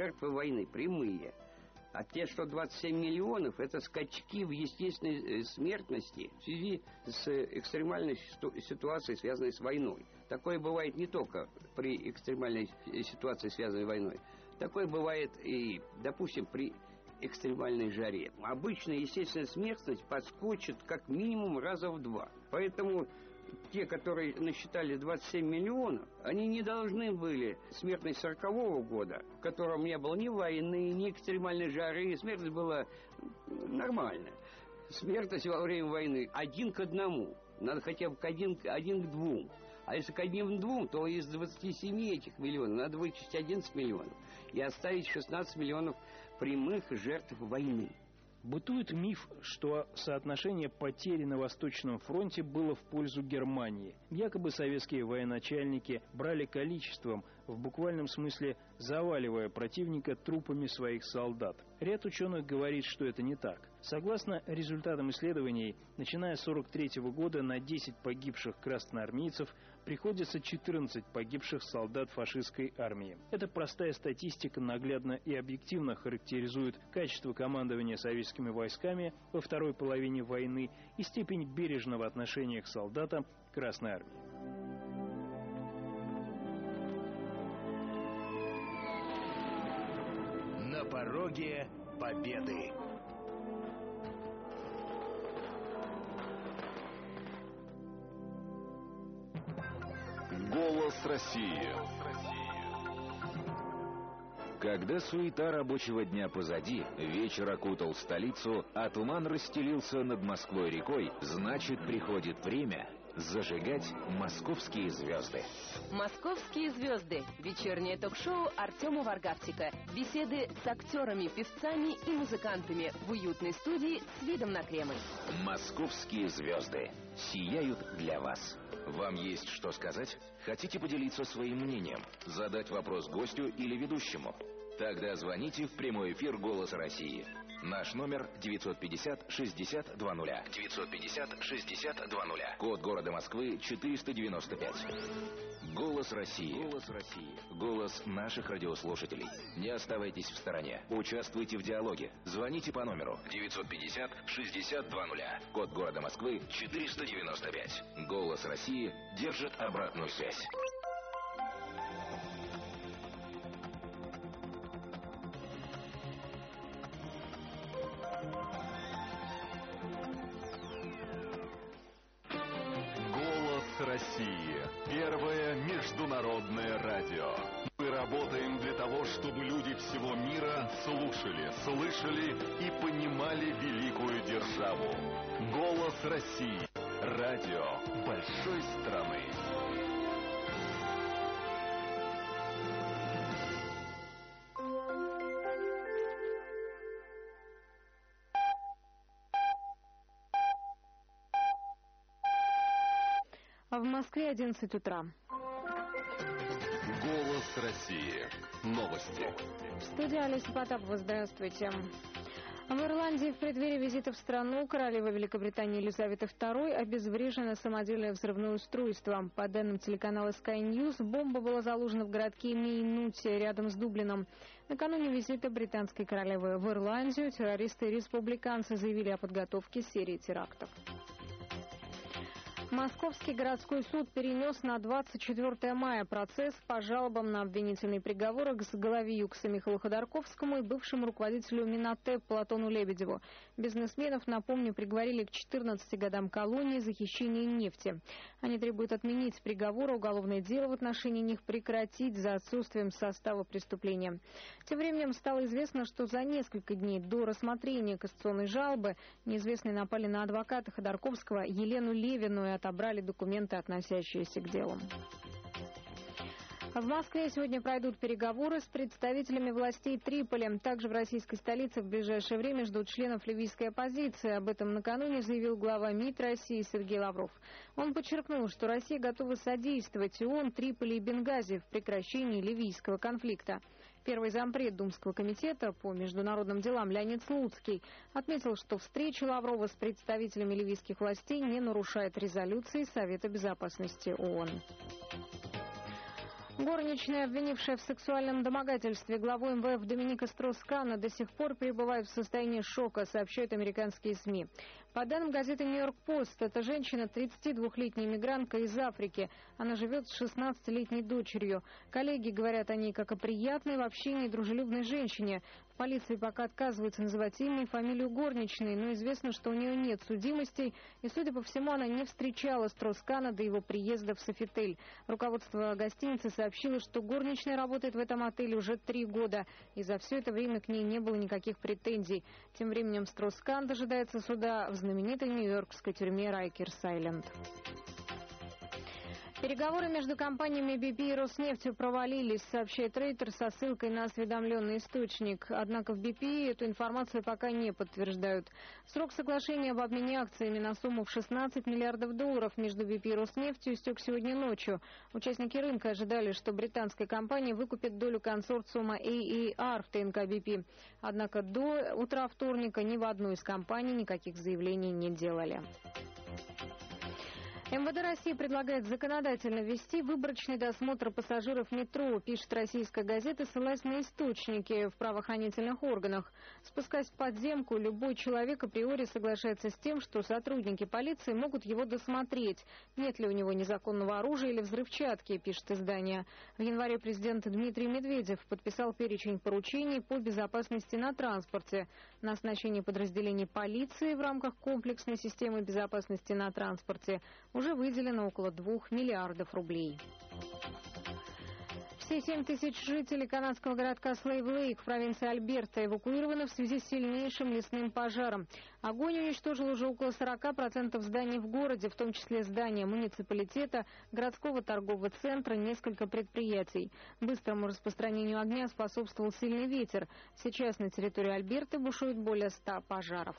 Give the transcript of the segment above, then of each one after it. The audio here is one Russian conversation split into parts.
жертвы войны, прямые. А те, что 27 миллионов, это скачки в естественной смертности в связи с экстремальной ситуацией, связанной с войной. Такое бывает не только при экстремальной ситуации, связанной с войной. Такое бывает и, допустим, при экстремальной жаре. Обычно естественная смертность подскочит как минимум раза в 2. Поэтому те, которые насчитали 27 миллионов, они не должны были смертность 40-го года, в котором не было ни войны, ни экстремальной жары, смертность была нормальная. Смертность во время войны 1 к 1. Надо хотя бы 1 к 2. А если к 1 к 2, то из 27 этих миллионов надо вычесть 11 миллионов и оставить 16 миллионов прямых жертв войны. Бытует миф, что соотношение потерь на Восточном фронте было в пользу Германии. Якобы советские военачальники брали количеством, в буквальном смысле заваливая противника трупами своих солдат. Ряд ученых говорит, что это не так. Согласно результатам исследований, начиная с 1943 года на 10 погибших красноармейцев приходится 14 погибших солдат фашистской армии. Эта простая статистика наглядно и объективно характеризует качество командования советскими войсками во второй половине войны и степень бережного отношения к солдатам Красной армии. На пороге победы. Голос России. Когда суета рабочего дня позади, вечер окутал столицу, а туман расстелился над Москвой-рекой, значит, приходит время зажигать московские звезды. «Московские звезды» – вечернее ток-шоу Артема Варгавчика. Беседы с актерами, певцами и музыкантами в уютной студии с видом на Кремль. «Московские звезды» сияют для вас. Вам есть что сказать? Хотите поделиться своим мнением? Задать вопрос гостю или ведущему? Тогда звоните в прямой эфир «Голос России». Наш номер 950-60-20. 950-60-20. Код города Москвы 495. «Голос России». «Голос России». Голос наших радиослушателей. Не оставайтесь в стороне. Участвуйте в диалоге. Звоните по номеру 950-60-20. Код города Москвы 495. «Голос России» держит обратную связь. России. Первое международное радио. Мы работаем для того, чтобы люди всего мира слушали, слышали и понимали великую державу. Голос России. Радио большой страны. А в Москве 11 утра. Голос России. Новости. В студии Олеся Потапова. Здравствуйте. В Ирландии в преддверии визита в страну королевы Великобритании Елизаветы II обезврежено самодельное взрывное устройство. По данным телеканала Sky News, бомба была заложена в городке Мейнуте рядом с Дублином. Накануне визита британской королевы в Ирландию террористы и республиканцы заявили о подготовке серии терактов. Московский городской суд перенес на 24 мая процесс по жалобам на обвинительный приговор к главе ЮКСа Михаилу Ходорковскому и бывшему руководителю Минотеп Платону Лебедеву. Бизнесменов, напомню, приговорили к 14 годам колонии за хищение нефти. Они требуют отменить приговор, уголовное дело в отношении них прекратить за отсутствием состава преступления. Тем временем стало известно, что за несколько дней до рассмотрения кассационной жалобы неизвестные напали на адвоката Ходорковского Елену Левину и отобрали документы, относящиеся к делу. В Москве сегодня пройдут переговоры с представителями властей Триполи. Также в российской столице в ближайшее время ждут членов ливийской оппозиции. Об этом накануне заявил глава МИД России Сергей Лавров. Он подчеркнул, что Россия готова содействовать ООН, Триполи и Бенгази в прекращении ливийского конфликта. Первый зампред Думского комитета по международным делам Леонид Слуцкий отметил, что встреча Лаврова с представителями ливийских властей не нарушает резолюции Совета безопасности ООН. Горничная, обвинившая в сексуальном домогательстве главу МВФ Доминика Строс-Канна, до сих пор пребывает в состоянии шока, сообщают американские СМИ. По данным газеты «Нью-Йорк-Пост», эта женщина 32-летняя мигрантка из Африки. Она живет с 16-летней дочерью. Коллеги говорят о ней как о приятной в общении дружелюбной женщине. В полиции пока отказываются называть имя и фамилию горничной, но известно, что у нее нет судимостей, и, судя по всему, она не встречала Строс-Канна до его приезда в Софитель. Руководство гостиницы сообщило, что горничная работает в этом отеле уже 3 года, и за все это время к ней не было никаких претензий. Тем временем Строс-Канн дожидается суда в знаменитой нью-йоркской тюрьме Райкерс-Айленд. Переговоры между компаниями BP и Роснефтью провалились, сообщает Рейтер со ссылкой на осведомленный источник. Однако в BP эту информацию пока не подтверждают. Срок соглашения об обмене акциями на сумму в $16 миллиардов между BP и Роснефтью истек сегодня ночью. Участники рынка ожидали, что британская компания выкупит долю консорциума AER в ТНК BP. Однако до утра вторника ни в одной из компаний никаких заявлений не делали. МВД России предлагает законодательно ввести выборочный досмотр пассажиров метро, пишет российская газета, ссылаясь на источники в правоохранительных органах. Спускаясь в подземку, любой человек априори соглашается с тем, что сотрудники полиции могут его досмотреть, нет ли у него незаконного оружия или взрывчатки, пишет издание. В январе президент Дмитрий Медведев подписал перечень поручений по безопасности на транспорте. На оснащение подразделений полиции в рамках комплексной системы безопасности на транспорте уже выделено около 2 миллиардов рублей. Все 7 тысяч жителей канадского городка Слейв-Лейк в провинции Альберта эвакуированы в связи с сильнейшим лесным пожаром. Огонь уничтожил уже около 40% зданий в городе, в том числе здания муниципалитета, городского торгового центра, несколько предприятий. Быстрому распространению огня способствовал сильный ветер. Сейчас на территории Альберты бушует более 100 пожаров.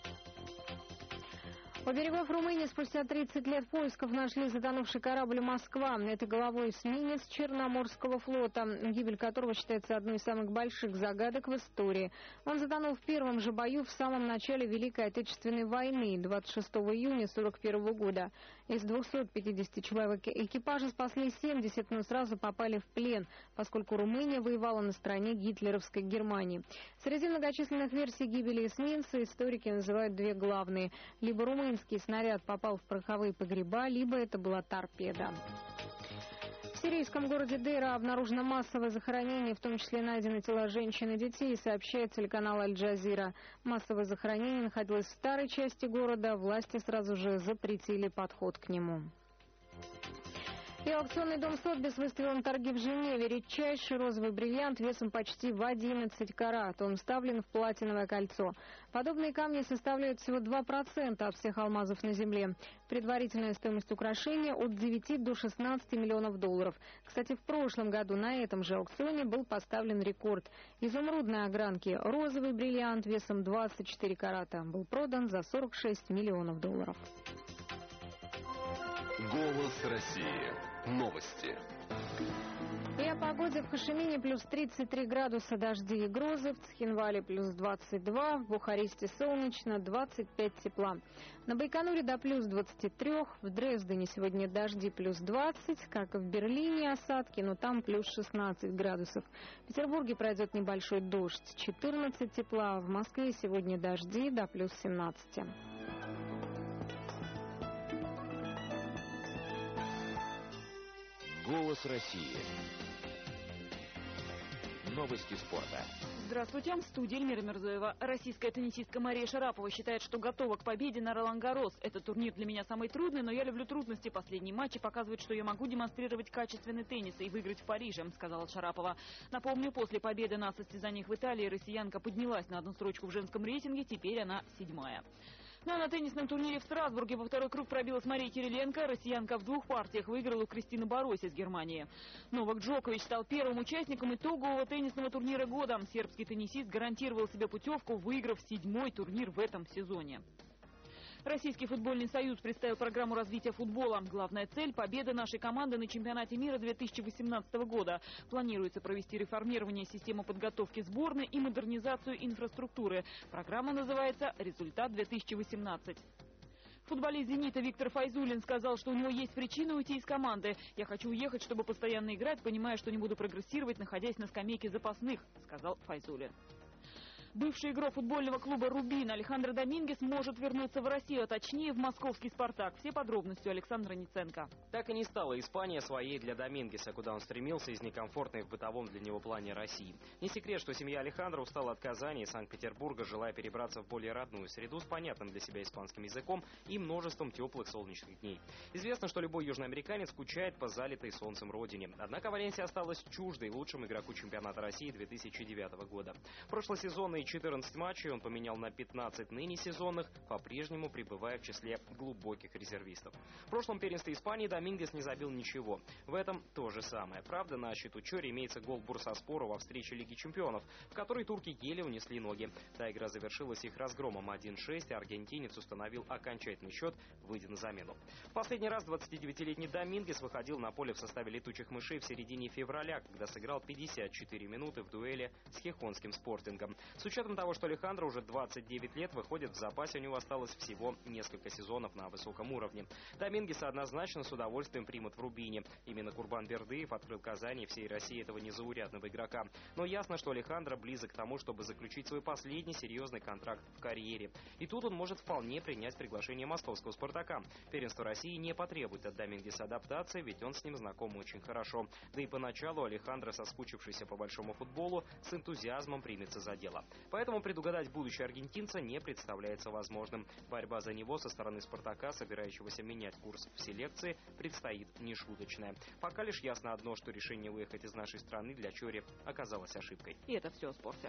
У берегов Румынии спустя 30 лет поисков нашли затонувший корабль «Москва». Это головой эсминец Черноморского флота, гибель которого считается одной из самых больших загадок в истории. Он затонул в первом же бою в самом начале Великой Отечественной войны, 26 июня 1941 года. Из 250 человек экипажа спасли 70, но сразу попали в плен, поскольку Румыния воевала на стороне гитлеровской Германии. Среди многочисленных версий гибели эсминца историки называют 2 главные. Либо румынский снаряд попал в пороховые погреба, либо это была торпеда. В сирийском городе Дейра обнаружено массовое захоронение, в том числе найдены тела женщин и детей, сообщает телеканал Аль-Джазира. Массовое захоронение находилось в старой части города, власти сразу же запретили подход к нему. И аукционный дом Сотбис выставил на торги в Женеве редчайший розовый бриллиант весом почти в 11 карат. Он вставлен в платиновое кольцо. Подобные камни составляют всего 2% от всех алмазов на Земле. Предварительная стоимость украшения от 9 до 16 миллионов долларов. Кстати, в прошлом году на этом же аукционе был поставлен рекорд. Изумрудной огранки розовый бриллиант весом 24 карата был продан за 46 миллионов долларов. Голос России. Новости. И о погоде. В Хошимине плюс 33 градуса, дожди и грозы. В Цхинвале плюс 22. В Бухаресте солнечно, 25 тепла. На Байконуре до плюс 23. В Дрездене сегодня дожди плюс 20. Как и в Берлине осадки, но там плюс 16 градусов. В Петербурге пройдет небольшой дождь, 14 тепла. В Москве сегодня дожди до плюс 17. Голос России. Новости спорта. Здравствуйте, в студии Эльмира Мирзоева. Российская теннисистка Мария Шарапова считает, что готова к победе на Ролан-Гаррос. Этот турнир для меня самый трудный, но я люблю трудности. Последние матчи показывают, что я могу демонстрировать качественный теннис и выиграть в Париже, сказала Шарапова. Напомню, после победы на состязаниях в Италии россиянка поднялась на одну строчку в женском рейтинге, теперь она 7-я. Ну а на теннисном турнире в Страсбурге во второй круг пробилась Мария Кириленко. Россиянка в 2 партиях выиграла у Кристины Бароси из Германии. Новак Джокович стал первым участником итогового теннисного турнира года. Сербский теннисист гарантировал себе путевку, выиграв 7-й турнир в этом сезоне. Российский футбольный союз представил программу развития футбола. Главная цель – победа нашей команды на чемпионате мира 2018 года. Планируется провести реформирование системы подготовки сборной и модернизацию инфраструктуры. Программа называется «Результат 2018». Футболист «Зенита» Виктор Файзуллин сказал, что у него есть причина уйти из команды. «Я хочу уехать, чтобы постоянно играть, понимая, что не буду прогрессировать, находясь на скамейке запасных», — сказал Файзуллин. Бывший игрок футбольного клуба «Рубин» Алехандро Домингес может вернуться в Россию, а точнее в московский «Спартак». Все подробности у Александра Ниценко. Так и не стала Испания своей для Домингеса, куда он стремился из некомфортной в бытовом для него плане России. Не секрет, что семья Алехандро устала от Казани и Санкт-Петербурга, желая перебраться в более родную среду с понятным для себя испанским языком и множеством теплых солнечных дней. Известно, что любой южноамериканец скучает по залитой солнцем родине. Однако Валенсия осталась чуждой лучшему игроку чемпионата России 2009 года. Прошлосезонный 14 матчей он поменял на 15 ныне сезонных, по-прежнему пребывая в числе глубоких резервистов. В прошлом первенстве Испании Домингес не забил ничего. В этом то же самое. Правда, на счету Чори имеется гол Бурсаспору во встрече Лиги чемпионов, в которой турки еле унесли ноги. Та игра завершилась их разгромом 1-6, а аргентинец установил окончательный счет, выйдя на замену. В последний раз 29-летний Домингес выходил на поле в составе летучих мышей в середине февраля, когда сыграл 54 минуты в дуэли с хихонским Спортингом. С учетом того, что Алехандро уже 29 лет выходит в запасе, у него осталось всего несколько сезонов на высоком уровне. Домингеса однозначно с удовольствием примут в Рубине. Именно Курбан Бердыев открыл Казани и всей России этого незаурядного игрока. Но ясно, что Алехандро близок к тому, чтобы заключить свой последний серьезный контракт в карьере. И тут он может вполне принять приглашение московского «Спартака». Первенство России не потребует от Домингеса адаптации, ведь он с ним знаком очень хорошо. Да и поначалу Алехандро, соскучившийся по большому футболу, с энтузиазмом примется за дело. Поэтому предугадать будущее аргентинца не представляется возможным. Борьба за него со стороны «Спартака», собирающегося менять курс в селекции, предстоит нешуточная. Пока лишь ясно одно, что решение уехать из нашей страны для Чори оказалось ошибкой. И это все о спорте.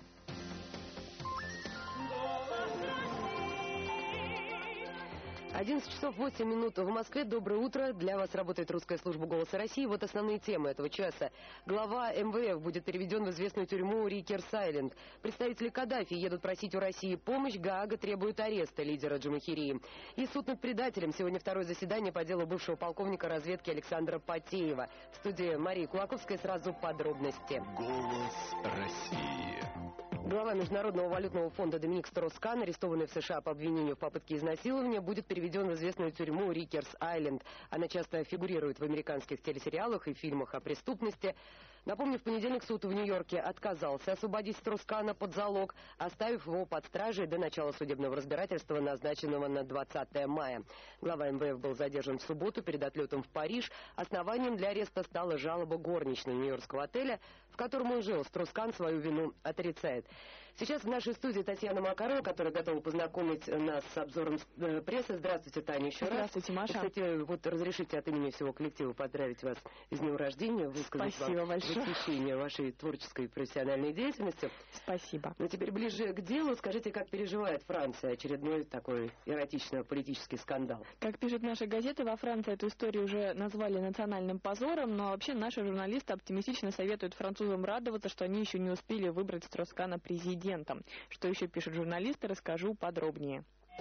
11 часов 8 минут в Москве. Доброе утро. Для вас работает русская служба «Голоса России». Вот основные темы этого часа. Глава МВФ будет переведен в известную тюрьму Рикерс-Айленд. Представители Каддафи едут просить у России помощь. Гаага требует ареста лидера Джамахирии. И суд над предателем. Сегодня второе заседание по делу бывшего полковника разведки Александра Потеева. В студии Мария Кулаковская. Сразу подробности. Голос России. Глава Международного валютного фонда Доминик Строс-Кан, арестованный в США по обвинению в попытке изнасилования, будет переведен в известную тюрьму Рикерс-Айленд. Она часто фигурирует в американских телесериалах и фильмах о преступности. Напомню, в понедельник суд в Нью-Йорке отказался освободить Строс-Кана под залог, оставив его под стражей до начала судебного разбирательства, назначенного на 20 мая. Глава МВФ был задержан в субботу перед отлетом в Париж. Основанием для ареста стала жалоба горничной нью-йоркского отеля, в котором он жил. Строс-Кан свою вину отрицает. Сейчас в нашей студии Татьяна Макарова, которая готова познакомить нас с обзором прессы. Здравствуйте, Таня, еще раз. Здравствуйте, Маша. Кстати, вот разрешите от имени всего коллектива поздравить вас с днем рождения, высказать Спасибо вам большое. восхищение вашей творческой и профессиональной деятельностью. Спасибо. Но теперь ближе к делу. Скажите, как переживает Франция очередной такой эротично-политический скандал? Как пишет наша газета, во Франции эту историю уже назвали национальным позором, но вообще наши журналисты оптимистично советуют французам радоваться, что они еще не успели выбрать Строс-Кана президентом. Что еще пишут журналисты, расскажу подробнее.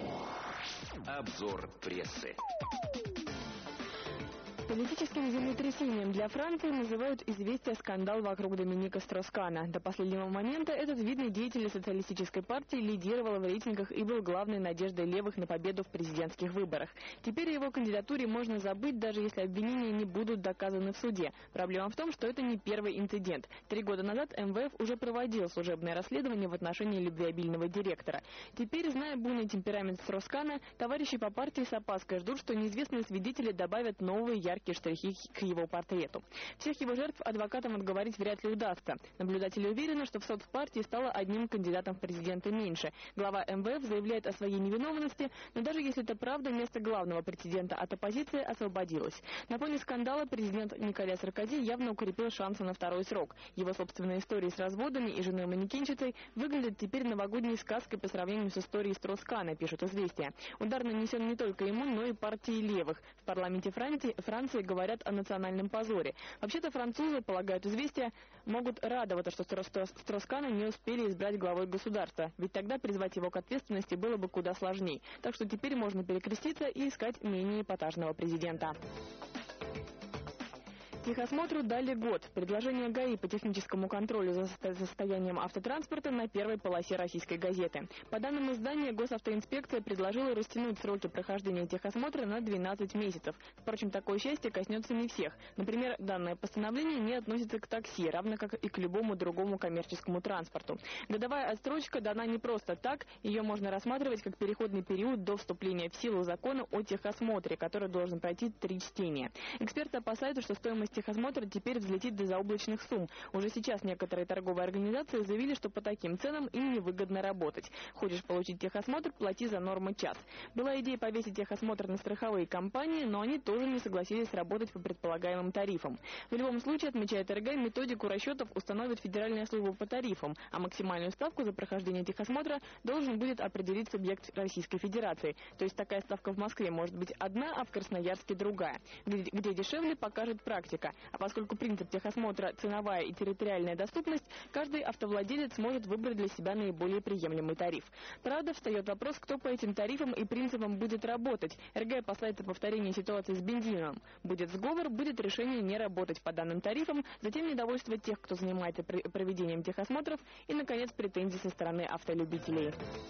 Обзор прессы. Политическим землетрясением для Франции называют известие скандал вокруг Доминика Строс-Кана. До последнего момента этот видный деятель социалистической партии лидировал в рейтингах и был главной надеждой левых на победу в президентских выборах. Теперь о его кандидатуре можно забыть, даже если обвинения не будут доказаны в суде. Проблема в том, что это не первый инцидент. 3 года назад МВФ уже проводил служебное расследование в отношении любвеобильного директора. Теперь, зная буйный темперамент Строс-Кана, товарищи по партии с опаской ждут, что неизвестные свидетели добавят новые яркие штрихи к его портрету. Всех его жертв адвокатам отговорить вряд ли удастся. Наблюдатели уверены, что в соцпартии стало одним кандидатом в президенты меньше. Глава МВФ заявляет о своей невиновности, но даже если это правда, место главного претендента от оппозиции освободилось. На фоне скандала президент Николя Саркози явно укрепил шансы на второй срок. Его собственная история с разводами и женой-манекенщицей выглядит теперь новогодней сказкой по сравнению с историей Строс-Кана, пишут «Известия». Удар нанесен не только ему, но и партии левых. В парламенте Франции говорят о национальном позоре. Вообще-то французы, полагают «Известия», могут радоваться, что Строс-Кана не успели избрать главой государства, ведь тогда призвать его к ответственности было бы куда сложнее. Так что теперь можно перекреститься и искать менее эпатажного президента. Техосмотру дали год. Предложение ГАИ по техническому контролю за состоянием автотранспорта на первой полосе «Российской газеты». По данным издания, госавтоинспекция предложила растянуть сроки прохождения техосмотра на 12 месяцев. Впрочем, такое счастье коснется не всех. Например, данное постановление не относится к такси, равно как и к любому другому коммерческому транспорту. Годовая отсрочка дана не просто так, ее можно рассматривать как переходный период до вступления в силу закона о техосмотре, который должен пройти 3 чтения. Эксперты опасаются, что стоимость техосмотра теперь взлетит до заоблачных сумм. Уже сейчас некоторые торговые организации заявили, что по таким ценам им невыгодно работать. Хочешь получить техосмотр, плати за норму час. Была идея повесить техосмотр на страховые компании, но они тоже не согласились работать по предполагаемым тарифам. В любом случае, отмечает РГ, методику расчетов установит Федеральная служба по тарифам, а максимальную ставку за прохождение техосмотра должен будет определить субъект Российской Федерации. То есть такая ставка в Москве может быть одна, а в Красноярске другая. Где дешевле, покажет практика. А поскольку принцип техосмотра – ценовая и территориальная доступность, каждый автовладелец сможет выбрать для себя наиболее приемлемый тариф. Правда, встает вопрос, кто по этим тарифам и принципам будет работать. РГ опасается повторения ситуации с бензином. Будет сговор, будет решение не работать по данным тарифам, затем недовольство тех, кто занимается проведением техосмотров, и, наконец, претензии со стороны автолюбителей.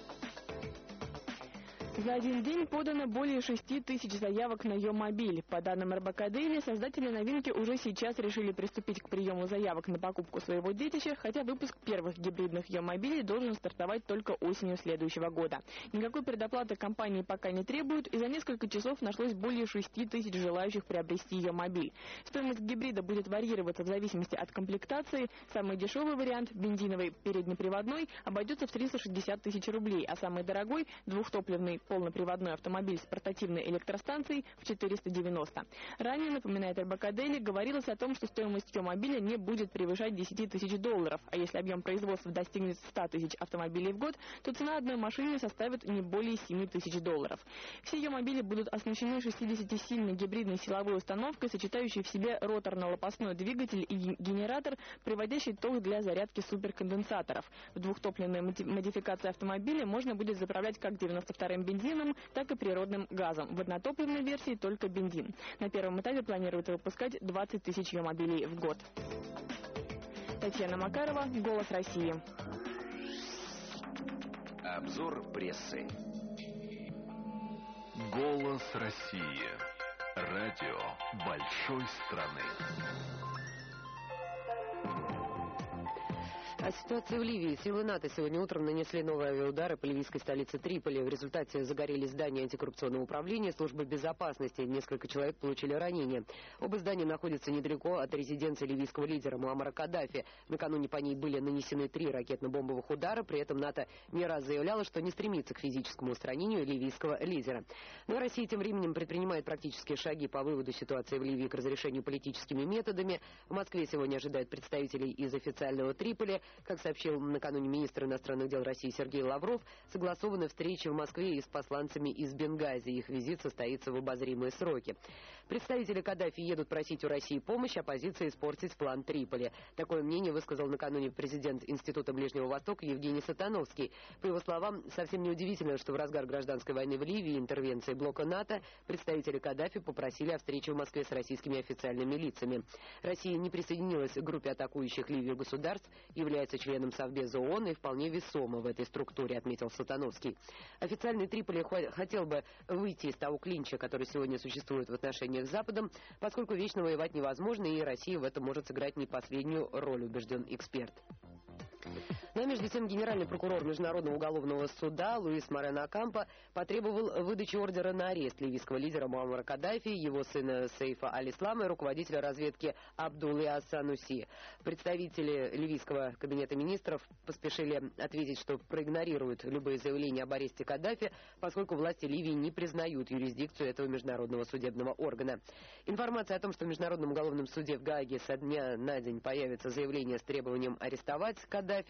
За один день подано более 6 тысяч заявок на Йомобиль. По данным РБК Дейли, создатели новинки уже сейчас решили приступить к приему заявок на покупку своего детища, хотя выпуск первых гибридных Йомобилей должен стартовать только осенью следующего года. Никакой предоплаты компании пока не требуют, и за несколько часов нашлось более 6 тысяч желающих приобрести Йомобиль. Стоимость гибрида будет варьироваться в зависимости от комплектации. Самый дешевый вариант, бензиновый переднеприводной, обойдется в 360 тысяч рублей, а самый дорогой, двухтопливный полноприводной автомобиль с портативной электростанцией в 490. Ранее, напоминает РБК Дейли, говорилось о том, что стоимость Йомобиля не будет превышать 10 тысяч долларов, а если объем производства достигнет 100 тысяч автомобилей в год, то цена одной машины составит не более 7 тысяч долларов. Все Йомобили будут оснащены 60-сильной гибридной силовой установкой, сочетающей в себе роторно-лопастной двигатель и генератор, приводящий ток для зарядки суперконденсаторов. В двухтопливной модификации автомобиля можно будет заправлять как 92-м бензином, так и природным газом. В однотопливной версии только бензин. На первом этапе планируется выпускать 20 тысяч Йомобилей в год. Татьяна Макарова, «Голос России». Обзор прессы. Голос России. Радио большой страны. О ситуации в Ливии. Силы НАТО сегодня утром нанесли новые авиаудары по ливийской столице Триполи. В результате загорелись здания антикоррупционного управления, службы безопасности. Несколько человек получили ранения. Оба здания находятся недалеко от резиденции ливийского лидера Муаммара Каддафи. Накануне по ней были нанесены 3 ракетно-бомбовых удара. При этом НАТО не раз заявляло, что не стремится к физическому устранению ливийского лидера. Но Россия тем временем предпринимает практические шаги по выводу ситуации в Ливии к разрешению политическими методами. В Москве сегодня ожидают представителей из официального Триполи. Как сообщил накануне министр иностранных дел России Сергей Лавров, согласованы встречи в Москве и с посланцами из Бенгази. Их визит состоится в обозримые сроки. Представители Каддафи едут просить у России помощи, оппозиции испортить план Триполи. Такое мнение высказал накануне президент Института Ближнего Востока Евгений Сатановский. По его словам, совсем неудивительно, что в разгар гражданской войны в Ливии и интервенции блока НАТО представители Каддафи попросили о встрече в Москве с российскими официальными лицами. Россия не присоединилась к группе атакующих Ливию государств, является членом Совбеза ООН и вполне весомо в этой структуре, отметил Сатановский. Официальный Триполи хотел бы выйти из того клинча, который сегодня существует в отношениях с Западом, поскольку вечно воевать невозможно, и Россия в этом может сыграть не последнюю роль, убежден эксперт. Ну а между тем генеральный прокурор Международного уголовного суда Луис Морено Окампо потребовал выдачи ордера на арест ливийского лидера Муаммара Каддафи, его сына Сейфа Аль-Ислама и руководителя разведки Абдуллы Ас-Сануси. Представители ливийского кабинета министров поспешили ответить, что проигнорируют любые заявления об аресте Каддафи, поскольку власти Ливии не признают юрисдикцию этого международного судебного органа. Информация о том, что в Международном уголовном суде в Гааге со дня на день появится заявление с требованием арестовать Каддафи,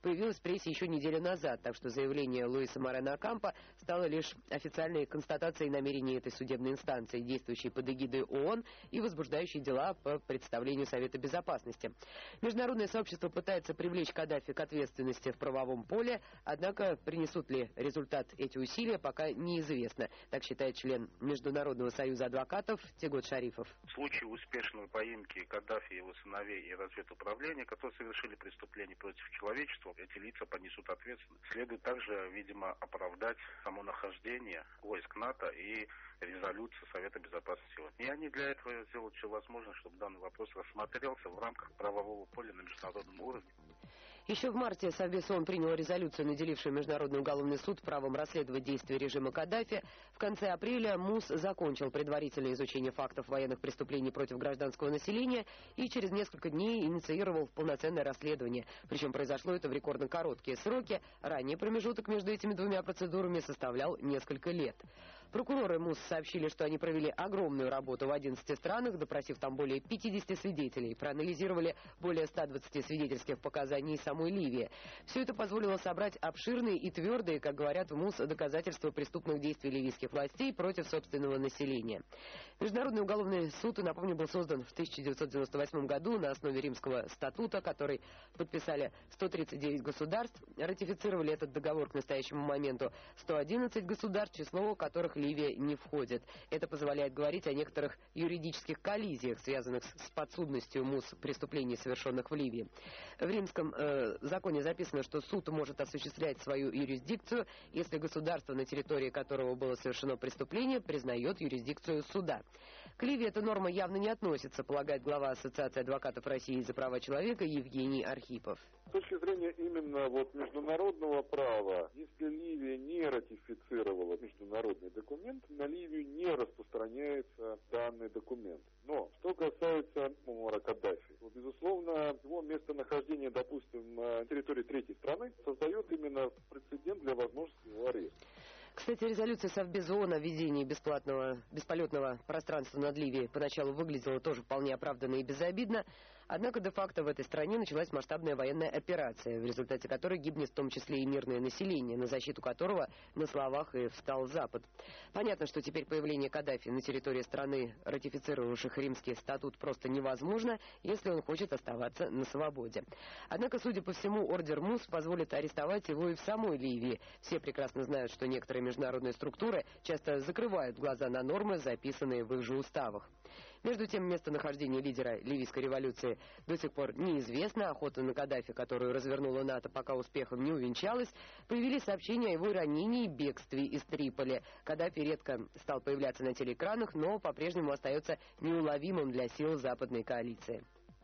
появилась в прессе еще неделю назад, так что заявление Луиса Морено Окампо стало лишь официальной констатацией намерений этой судебной инстанции, действующей под эгидой ООН и возбуждающей дела по представлению Совета Безопасности. Международное сообщество пытается привлечь Каддафи к ответственности в правовом поле, однако принесут ли результат эти усилия, пока неизвестно, так считает член Международного союза адвокатов Тегот Шарифов. В случае успешной поимки Каддафи и его сыновей и разведуправления, которые совершили преступление против человечества, эти лица понесут ответственность. Следует также, видимо, оправдать само нахождение войск НАТО и резолюции Совета Безопасности. И они для этого сделают все возможное, чтобы данный вопрос рассмотрелся в рамках правового поля на международном уровне. Еще в марте Совбез ООН принял резолюцию, наделившую Международный уголовный суд правом расследовать действия режима Каддафи. В конце апреля МУС закончил предварительное изучение фактов военных преступлений против гражданского населения и через несколько дней инициировал полноценное расследование. Причем произошло это в рекордно короткие сроки. Ранее промежуток между этими двумя процедурами составлял несколько лет. Прокуроры МУС сообщили, что они провели огромную работу в 11 странах, допросив там более 50 свидетелей, проанализировали более 120 свидетельских показаний самой Ливии. Все это позволило собрать обширные и твердые, как говорят в МУС, доказательства преступных действий ливийских властей против собственного населения. Международный уголовный суд, напомню, был создан в 1998 году на основе Римского статута, который подписали 139 государств. Ратифицировали этот договор к настоящему моменту 111 государств, число которых Ливия не входит. Это позволяет говорить о некоторых юридических коллизиях, связанных с подсудностью МУС преступлений, совершенных в Ливии. В римском законе записано, что суд может осуществлять свою юрисдикцию, если государство, на территории которого было совершено преступление, признает юрисдикцию суда. К Ливии эта норма явно не относится, полагает глава Ассоциации адвокатов России за права человека Евгений Архипов. С точки зрения именно международного права, если Ливия не ратифицировала международный документ, на Ливию не распространяется данный документ. Но что касается Муаммара Каддафи, то, безусловно, его местонахождение, допустим, на территории третьей страны создает именно прецедент для возможности его ареста. Кстати, резолюция Совбеза ООН о введении бесполетного пространства над Ливией поначалу выглядела тоже вполне оправданно и безобидно. Однако де-факто в этой стране началась масштабная военная операция, в результате которой гибнет в том числе и мирное население, на защиту которого на словах и встал Запад. Понятно, что теперь появление Каддафи на территории страны, ратифицировавших Римский статут, просто невозможно, если он хочет оставаться на свободе. Однако, судя по всему, ордер МУС позволит арестовать его и в самой Ливии. Все прекрасно знают, что некоторые международные структуры часто закрывают глаза на нормы, записанные в их же уставах. Между тем, местонахождение лидера ливийской революции до сих пор неизвестно. Охота на Каддафи, которую развернула НАТО, пока успехом не увенчалась. Появились сообщения о его ранении и бегстве из Триполи. Каддафи редко стал появляться на телеэкранах, но по-прежнему остается неуловимым для сил западной коалиции.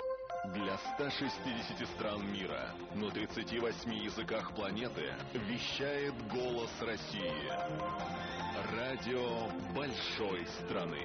Для 160 стран мира на 38 языках планеты вещает «Голос России». Радио большой страны.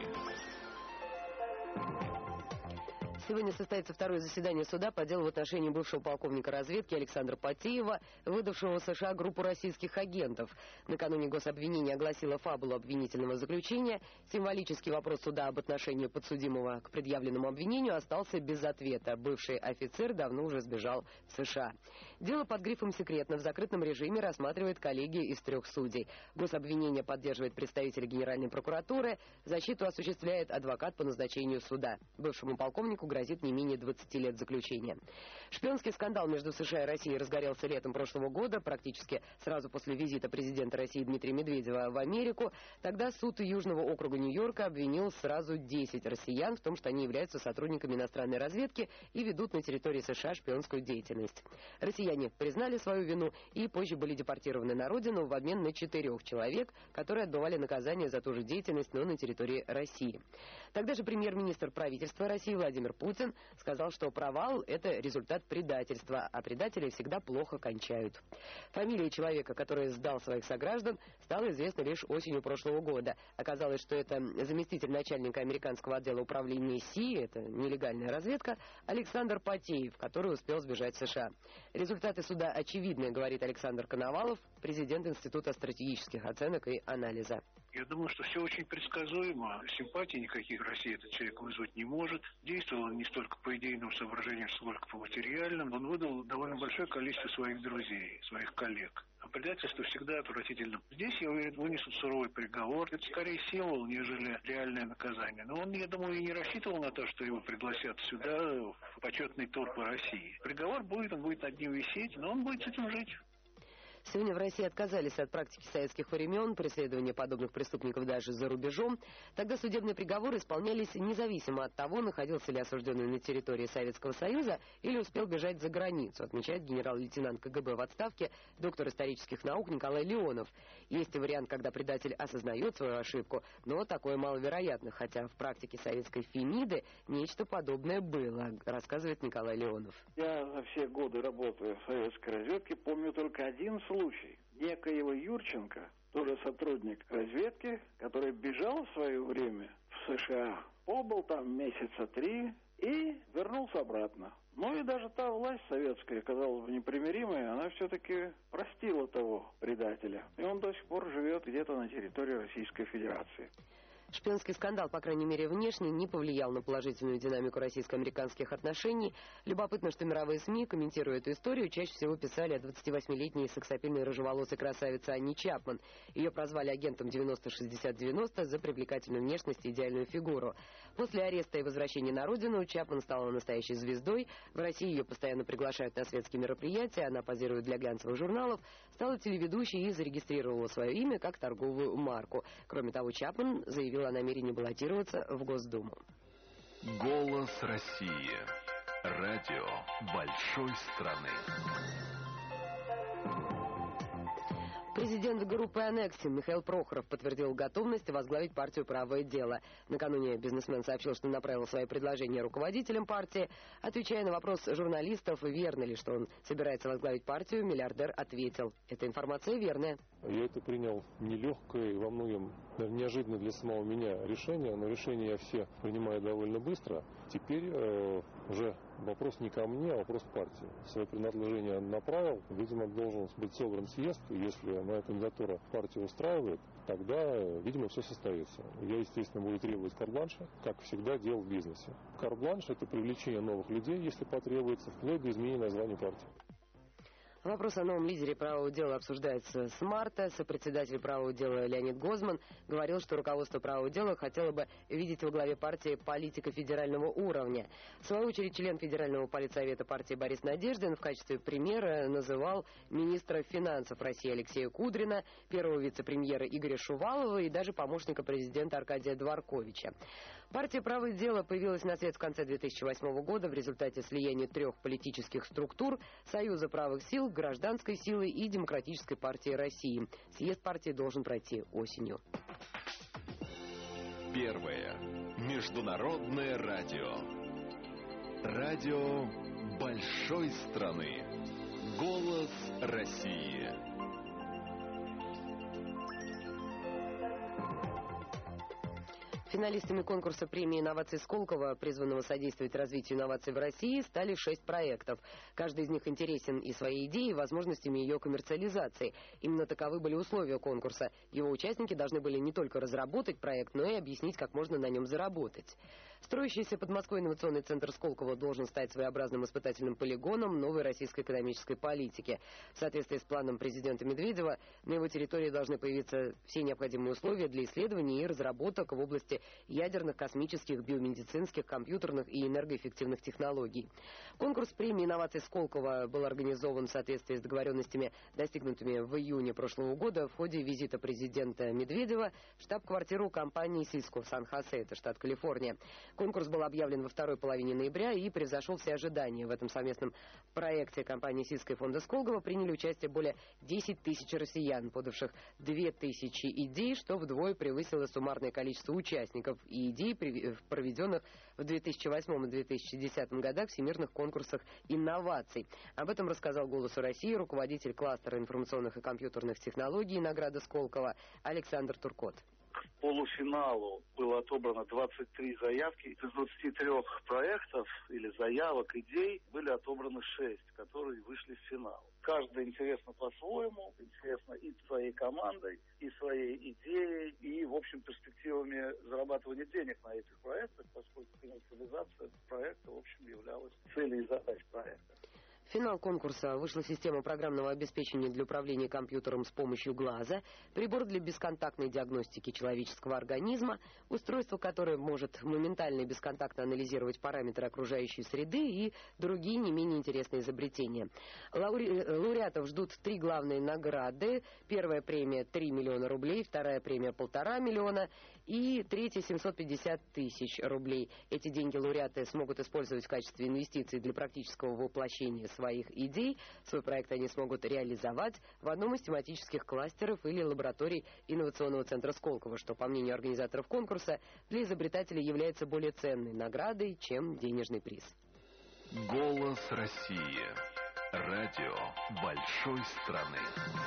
Сегодня состоится второе заседание суда по делу в отношении бывшего полковника разведки Александра Патеева, выдавшего в США группу российских агентов. Накануне гособвинение огласило фабулу обвинительного заключения. Символический вопрос суда об отношении подсудимого к предъявленному обвинению остался без ответа. Бывший офицер давно уже сбежал в США. Дело под грифом «секретно» в закрытом режиме рассматривает коллегия из 3 судей. Гособвинение поддерживает представитель Генеральной прокуратуры. Защиту осуществляет адвокат по назначению суда. Бывшему полковнику грозит не менее 20 лет заключения. Шпионский скандал между США и Россией разгорелся летом прошлого года, практически сразу после визита президента России Дмитрия Медведева в Америку. Тогда суд Южного округа Нью-Йорка обвинил сразу 10 россиян в том, что они являются сотрудниками иностранной разведки и ведут на территории США шпионскую деятельность. Россияне признали свою вину и позже были депортированы на родину в обмен на 4 человек, которые отбывали наказание за ту же деятельность, но на территории России. Тогда же премьер-министр правительства России Владимир Путин сказал, что провал – это результат предательства, а предатели всегда плохо кончают. Фамилия человека, который сдал своих сограждан, стала известна лишь осенью прошлого года. Оказалось, что это заместитель начальника американского отдела управления СИ, это нелегальная разведка, Александр Патеев, который успел сбежать в США. Результаты суда очевидны, говорит Александр Коновалов, президент Института стратегических оценок и анализа. Я думаю, что все очень предсказуемо. Симпатий никаких России этот человек вызвать не может. Действовал он не столько по идейным соображениям, сколько по материальным. Он выдал довольно большое количество своих друзей, своих коллег. А предательство всегда отвратительно. Здесь, я уверен, вынесут суровый приговор. Это скорее символ, нежели реальное наказание. Но он, я думаю, и не рассчитывал на то, что его пригласят сюда в почетный тур по России. Приговор будет, он будет над ним висеть, но он будет с этим жить. Сегодня в России отказались от практики советских времен, преследования подобных преступников даже за рубежом. Тогда судебные приговоры исполнялись независимо от того, находился ли осужденный на территории Советского Союза или успел бежать за границу, отмечает генерал-лейтенант КГБ в отставке, доктор исторических наук Николай Леонов. Есть и вариант, когда предатель осознает свою ошибку, но такое маловероятно, хотя в практике советской Фемиды нечто подобное было, рассказывает Николай Леонов. Я за все годы работы в советской разведке помню только один случай. Некоего Юрченко, тоже сотрудник разведки, который бежал в свое время в США, побыл там месяца 3 и вернулся обратно. Ну и даже та власть советская, казалось бы, непримиримая, она все-таки простила того предателя. И он до сих пор живет где-то на территории Российской Федерации. Шпионский скандал, по крайней мере внешне, не повлиял на положительную динамику российско-американских отношений. Любопытно, что мировые СМИ, комментируя эту историю, чаще всего писали о 28-летней сексапильной рыжеволосой красавице Анне Чапман. Ее прозвали агентом 90-60-90 за привлекательную внешность и идеальную фигуру. После ареста и возвращения на родину Чапман стала настоящей звездой. В России ее постоянно приглашают на светские мероприятия, она позирует для глянцевых журналов, стала телеведущей и зарегистрировала свое имя как торговую марку. Кроме того, Чапман заявила о намерении баллотироваться в Госдуму. Голос России. Радио большой страны. Президент группы «Аннексия» Михаил Прохоров подтвердил готовность возглавить партию «Правое дело». Накануне бизнесмен сообщил, что направил свои предложения руководителям партии. Отвечая на вопрос журналистов, верно ли, что он собирается возглавить партию, миллиардер ответил: эта информация верная. Я это принял нелегкое и во многом неожиданно для самого меня решение, но решения я все принимаю довольно быстро. Теперь уже вопрос не ко мне, а вопрос к партии. Свое предложение направил, видимо, должен быть собран съезд, и если моя кандидатура партию устраивает, тогда, видимо, все состоится. Я, естественно, буду требовать карт-бланша, как всегда делал в бизнесе. Карт-бланш — это привлечение новых людей, если потребуется, вплоть до изменения названия партии. Вопрос о новом лидере правого дела обсуждается с марта. Сопредседатель правого дела Леонид Гозман говорил, что руководство правого дела хотело бы видеть во главе партии политика федерального уровня. В свою очередь, член Федерального политсовета партии Борис Надеждин в качестве примера называл министра финансов России Алексея Кудрина, первого вице-премьера Игоря Шувалова и даже помощника президента Аркадия Дворковича. Партия «Правое дело» появилась на свет в конце 2008 года в результате слияния 3 политических структур — Союза правых сил, Гражданской силы и Демократической партии России. Съезд партии должен пройти осенью. Первое. Международное радио. Радио большой страны. Голос России. Финалистами конкурса премии «Инновации Сколково», призванного содействовать развитию инноваций в России, стали 6 проектов. Каждый из них интересен и своей идеей, и возможностями ее коммерциализации. Именно таковы были условия конкурса. Его участники должны были не только разработать проект, но и объяснить, как можно на нем заработать. Строящийся под Москвой инновационный центр Сколково должен стать своеобразным испытательным полигоном новой российской экономической политики. В соответствии с планом президента Медведева, на его территории должны появиться все необходимые условия для исследований и разработок в области ядерных, космических, биомедицинских, компьютерных и энергоэффективных технологий. Конкурс премии «Инновации Сколково» был организован в соответствии с договоренностями, достигнутыми в июне прошлого года в ходе визита президента Медведева в штаб-квартиру компании Cisco в Сан-Хосе, это штат Калифорния. Конкурс был объявлен во второй половине ноября и превзошел все ожидания. В этом совместном проекте компании Cisco и фонда Сколково приняли участие более 10 тысяч россиян, подавших 2000 идей, что вдвое превысило суммарное количество участников и идей, проведенных в 2008 и 2010 годах всемирных конкурсах инноваций. Об этом рассказал «Голосу России» руководитель кластера информационных и компьютерных технологий награды Сколково Александр Туркот. к полуфиналу было отобрано 23 заявки. Из 23 проектов или заявок, идей были отобраны 6, которые вышли в финал. Каждая интересна по-своему, интересна и своей командой, и своей идеей, и, в общем, перспективами зарабатывания денег на этих проектах, поскольку коммерциализация проекта, в общем, являлась целью и задачей проекта. В финал конкурса вышла система программного обеспечения для управления компьютером с помощью глаза, прибор для бесконтактной диагностики человеческого организма, устройство, которое может моментально и бесконтактно анализировать параметры окружающей среды и другие не менее интересные изобретения. Лауреатов ждут 3 главные награды. Первая премия 3 миллиона рублей, вторая премия 1,5 миллиона и третья 750 тысяч рублей. Эти деньги лауреаты смогут использовать в качестве инвестиций для практического воплощения своих идей. Свой проект они смогут реализовать в одном из тематических кластеров или лабораторий инновационного центра Сколково, что, по мнению организаторов конкурса, для изобретателей является более ценной наградой, чем денежный приз. Голос России. Радио большой страны.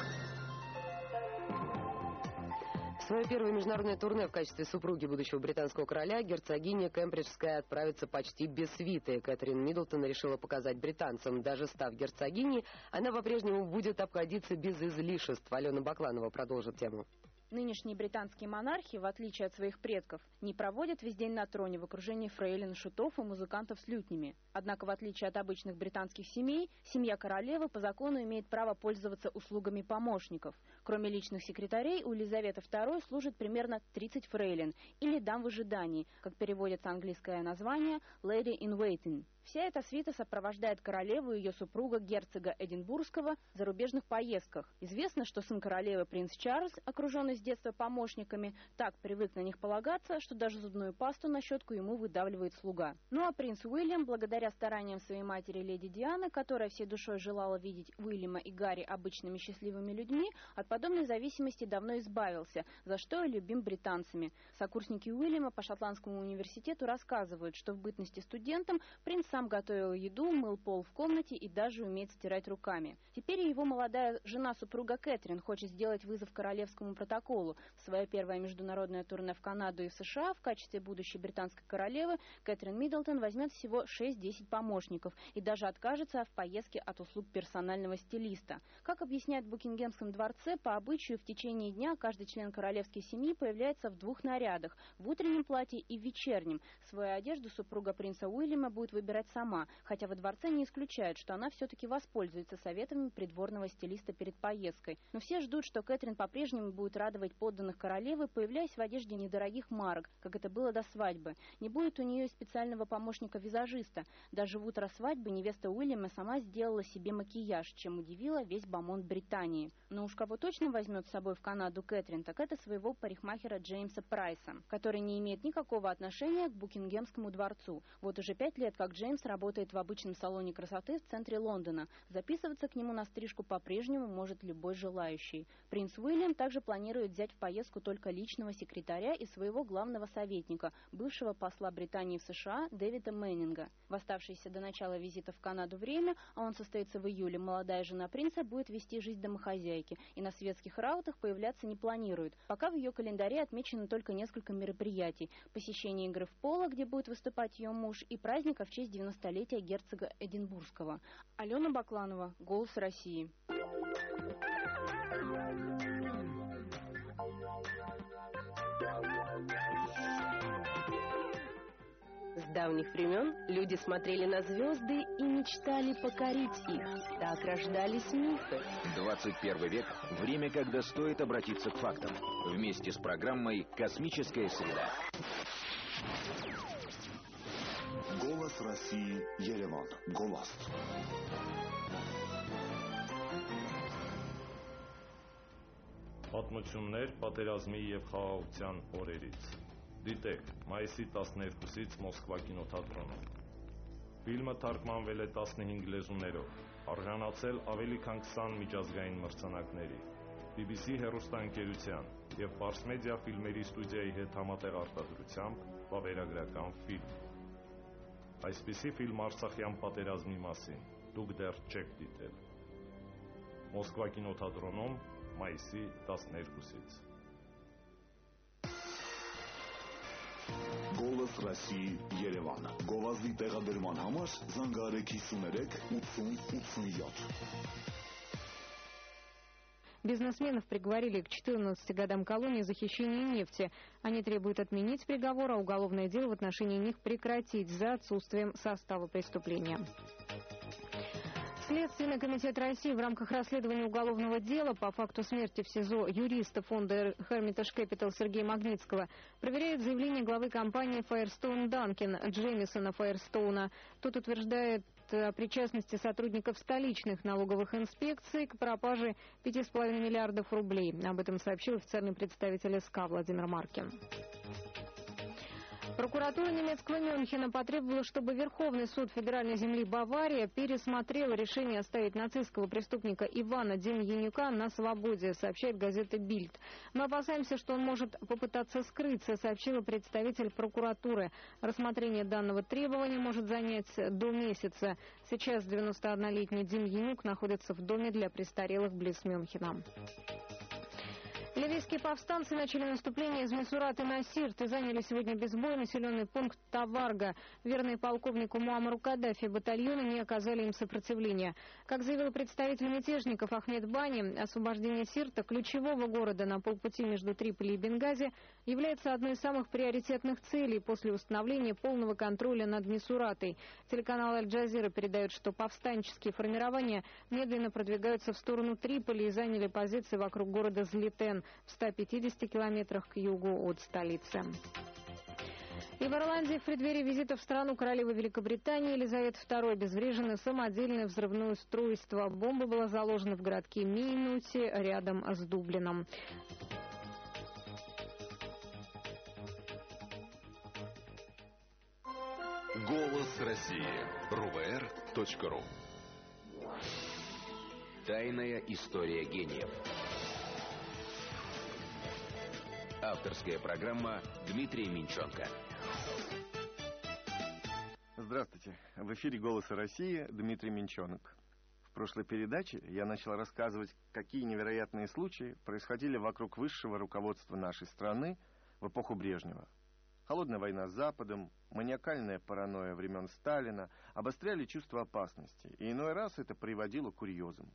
Свое первое международное турне в качестве супруги будущего британского короля герцогиня Кембриджская отправится почти без свиты. Кэтрин Миддлтон решила показать британцам, даже став герцогиней, она по-прежнему будет обходиться без излишеств. Алена Бакланова продолжит тему. Нынешние британские монархи, в отличие от своих предков, не проводят весь день на троне в окружении фрейлин, шутов и музыкантов с лютнями. Однако, в отличие от обычных британских семей, семья королевы по закону имеет право пользоваться услугами помощников. Кроме личных секретарей, у Елизаветы II служит примерно 30 фрейлин, или дам в ожидании, как переводится английское название «lady in waiting». Вся эта свита сопровождает королеву и ее супруга герцога Эдинбургского в зарубежных поездках. Известно, что сын королевы принц Чарльз, окруженный с детства помощниками, так привык на них полагаться, что даже зубную пасту на щетку ему выдавливает слуга. Ну а принц Уильям, благодаря стараниям своей матери леди Дианы, которая всей душой желала видеть Уильяма и Гарри обычными счастливыми людьми, от подобной зависимости давно избавился, за что и любим британцами. Сокурсники Уильяма по Шотландскому университету рассказывают, что в бытности студентом принц сам готовил еду, мыл пол в комнате и даже умеет стирать руками. Теперь его молодая жена-супруга Кэтрин хочет сделать вызов королевскому протоколу. В свое первое международное турне в Канаду и в США в качестве будущей британской королевы Кэтрин Миддлтон возьмет всего 6-10 помощников и даже откажется в поездке от услуг персонального стилиста. Как объясняют в Букингемском дворце, по обычаю в течение дня каждый член королевской семьи появляется в 2 нарядах – в утреннем платье и в вечернем. Свою одежду супруга принца Уильяма будет выбирать сама, хотя во дворце не исключают, что она все-таки воспользуется советами придворного стилиста перед поездкой. Но все ждут, что Кэтрин по-прежнему будет радовать подданных королевы, появляясь в одежде недорогих марок, как это было до свадьбы. Не будет у нее и специального помощника-визажиста. Даже в утро свадьбы невеста Уильяма сама сделала себе макияж, чем удивила весь бомонд Британии. Но уж кого точно возьмет с собой в Канаду Кэтрин, так это своего парикмахера Джеймса Прайса, который не имеет никакого отношения к Букингемскому дворцу. Вот уже 5 лет, как Джеймс работает в обычном салоне красоты в центре Лондона. Записываться к нему на стрижку по-прежнему может любой желающий. Принц Уильям также планирует взять в поездку только личного секретаря и своего главного советника, бывшего посла Британии в США Дэвида Мэннинга. В оставшееся до начала визита в Канаду время, а он состоится в июле, молодая жена принца будет вести жизнь домохозяйки и на светских раутах появляться не планирует. Пока в ее календаре отмечено только несколько мероприятий. Посещение игры в поло, где будет выступать ее муж, и праздника в честь 90-летия герцога Эдинбургского. Алена Бакланова, «Голос России». С давних времен люди смотрели на звезды и мечтали покорить их. Так рождались мифы. 21 век – время, когда стоит обратиться к фактам. Вместе с программой «Космическая среда». Голос России, Ереван. Голос. Պատմություններ պատերազմի եւ խաղաղության օրերից։ Դիտեք, մայիսի 12-ից Մոսկվա կինոթատրոնում։ Ֆիլմը թարգմանվել է 15 լեզուներով, արժանացել ավելի քան 20 միջազգային մրցանակների։ BBC հեռուստաընկերության եւ Fars Media ֆիլմերի ստուդիայի հետ համատեղ արտադրությամբ վավերագրական ֆիլմ։ Այսպիսի ֆիլմ Արցախյան պատերազմի մասին դուք դեռ չեք դիտել։ Մոսկվա կինոթատրոնում մայիսի 12-ից։ Գոլս Ռասիի Երևանը։ Գովազդի տեղադրման համար զանգահարեք 53 80 87։ Бизнесменов приговорили к 14 годам колонии за хищение нефти. Они требуют отменить приговор, а уголовное дело в отношении них прекратить за отсутствием состава преступления. Следственный комитет России в рамках расследования уголовного дела по факту смерти в СИЗО юриста фонда Hermitage Capital Сергея Магнитского проверяет заявление главы компании Firestone Duncan Джеймисона Файерстоуна. Тот утверждает о причастности сотрудников столичных налоговых инспекций к пропаже 5,5 миллиардов рублей. Об этом сообщил официальный представитель СК Владимир Маркин. Прокуратура немецкого Мюнхена потребовала, чтобы Верховный суд федеральной земли Бавария пересмотрел решение оставить нацистского преступника Ивана Демьянюка на свободе, сообщает газета «Бильд». «Мы опасаемся, что он может попытаться скрыться», сообщила представитель прокуратуры. Рассмотрение данного требования может занять до месяца. Сейчас 91-летний Демьянюк находится в доме для престарелых близ Мюнхена. Ливийские повстанцы начали наступление из Мисураты на Сирт и заняли сегодня без боя населенный пункт Таварга. Верные полковнику Муаммару Каддафи батальоны не оказали им сопротивления. Как заявил представитель мятежников Ахмед Бани, освобождение Сирта, ключевого города на полпути между Триполи и Бенгази, является одной из самых приоритетных целей после установления полного контроля над Мисуратой. Телеканал Аль-Джазира передает, что повстанческие формирования медленно продвигаются в сторону Триполи и заняли позиции вокруг города Злитен в 150 километрах к югу от столицы. И в Ирландии в преддверии визита в страну королевы Великобритании Елизаветы II обезврежено самодельное взрывное устройство. Бомба была заложена в городке Мейнути рядом с Дублином. Голос России. РУВР.ру. Тайная история гениев. Авторская программа Дмитрия Минченко. Здравствуйте. В эфире «Голоса России» Дмитрий Минченок. В прошлой передаче я начал рассказывать, какие невероятные случаи происходили вокруг высшего руководства нашей страны в эпоху Брежнева. Холодная война с Западом, маниакальная паранойя времен Сталина обостряли чувство опасности, и иной раз это приводило к курьезам.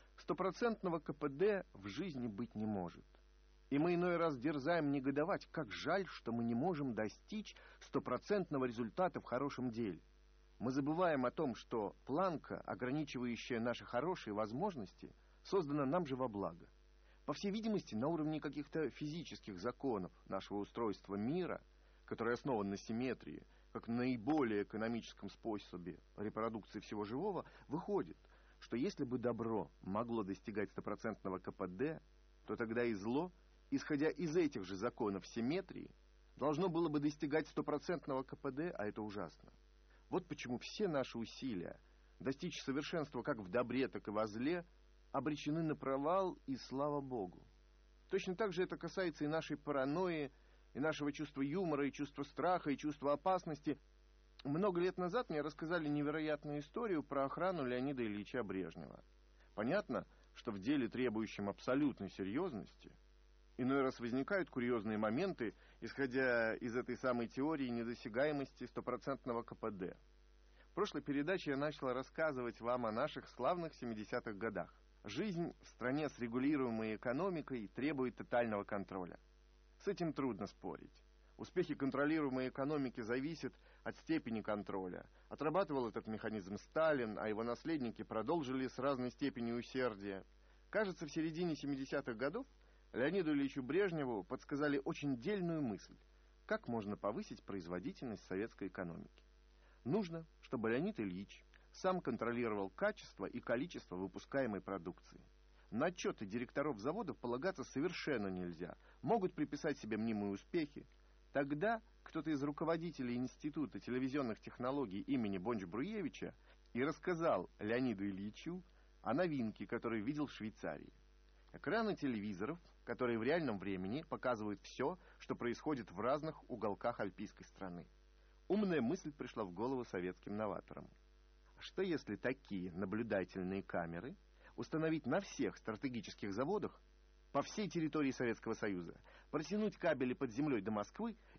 100% КПД в жизни быть не может. И мы иной раз дерзаем негодовать, как жаль, что мы не можем достичь 100% результата в хорошем деле. Мы забываем о том, что планка, ограничивающая наши хорошие возможности, создана нам же во благо. По всей видимости, на уровне каких-то физических законов нашего устройства мира, который основан на симметрии, как на наиболее экономическом способе репродукции всего живого, выходит, что если бы добро могло достигать 100% КПД, то тогда и зло, исходя из этих же законов симметрии, должно было бы достигать 100% КПД, а это ужасно. Вот почему все наши усилия достичь совершенства как в добре, так и во зле обречены на провал, и слава Богу. Точно так же это касается и нашей паранойи, и нашего чувства юмора, и чувства страха, и чувства опасности. Много лет назад мне рассказали невероятную историю про охрану Леонида Ильича Брежнева. Понятно, что в деле, требующем абсолютной серьезности, иной раз возникают курьезные моменты, исходя из этой самой теории недосягаемости 100% КПД. В прошлой передаче я начал рассказывать вам о наших славных 70-х годах. Жизнь в стране с регулируемой экономикой требует тотального контроля. С этим трудно спорить. Успехи контролируемой экономики зависят от степени контроля. Отрабатывал этот механизм Сталин, а его наследники продолжили с разной степенью усердия. Кажется, в середине 70-х годов Леониду Ильичу Брежневу подсказали очень дельную мысль, как можно повысить производительность советской экономики. Нужно, чтобы Леонид Ильич сам контролировал качество и количество выпускаемой продукции. На отчеты директоров заводов полагаться совершенно нельзя, могут приписать себе мнимые успехи. Тогда кто-то из руководителей Института телевизионных технологий имени Бонч-Бруевича и рассказал Леониду Ильичу о новинке, которую видел в Швейцарии. Экраны телевизоров, которые в реальном времени показывают все, что происходит в разных уголках альпийской страны. Умная мысль пришла в голову советским новаторам. Что если такие наблюдательные камеры установить на всех стратегических заводах по всей территории Советского Союза, протянуть кабели под землей до Москвы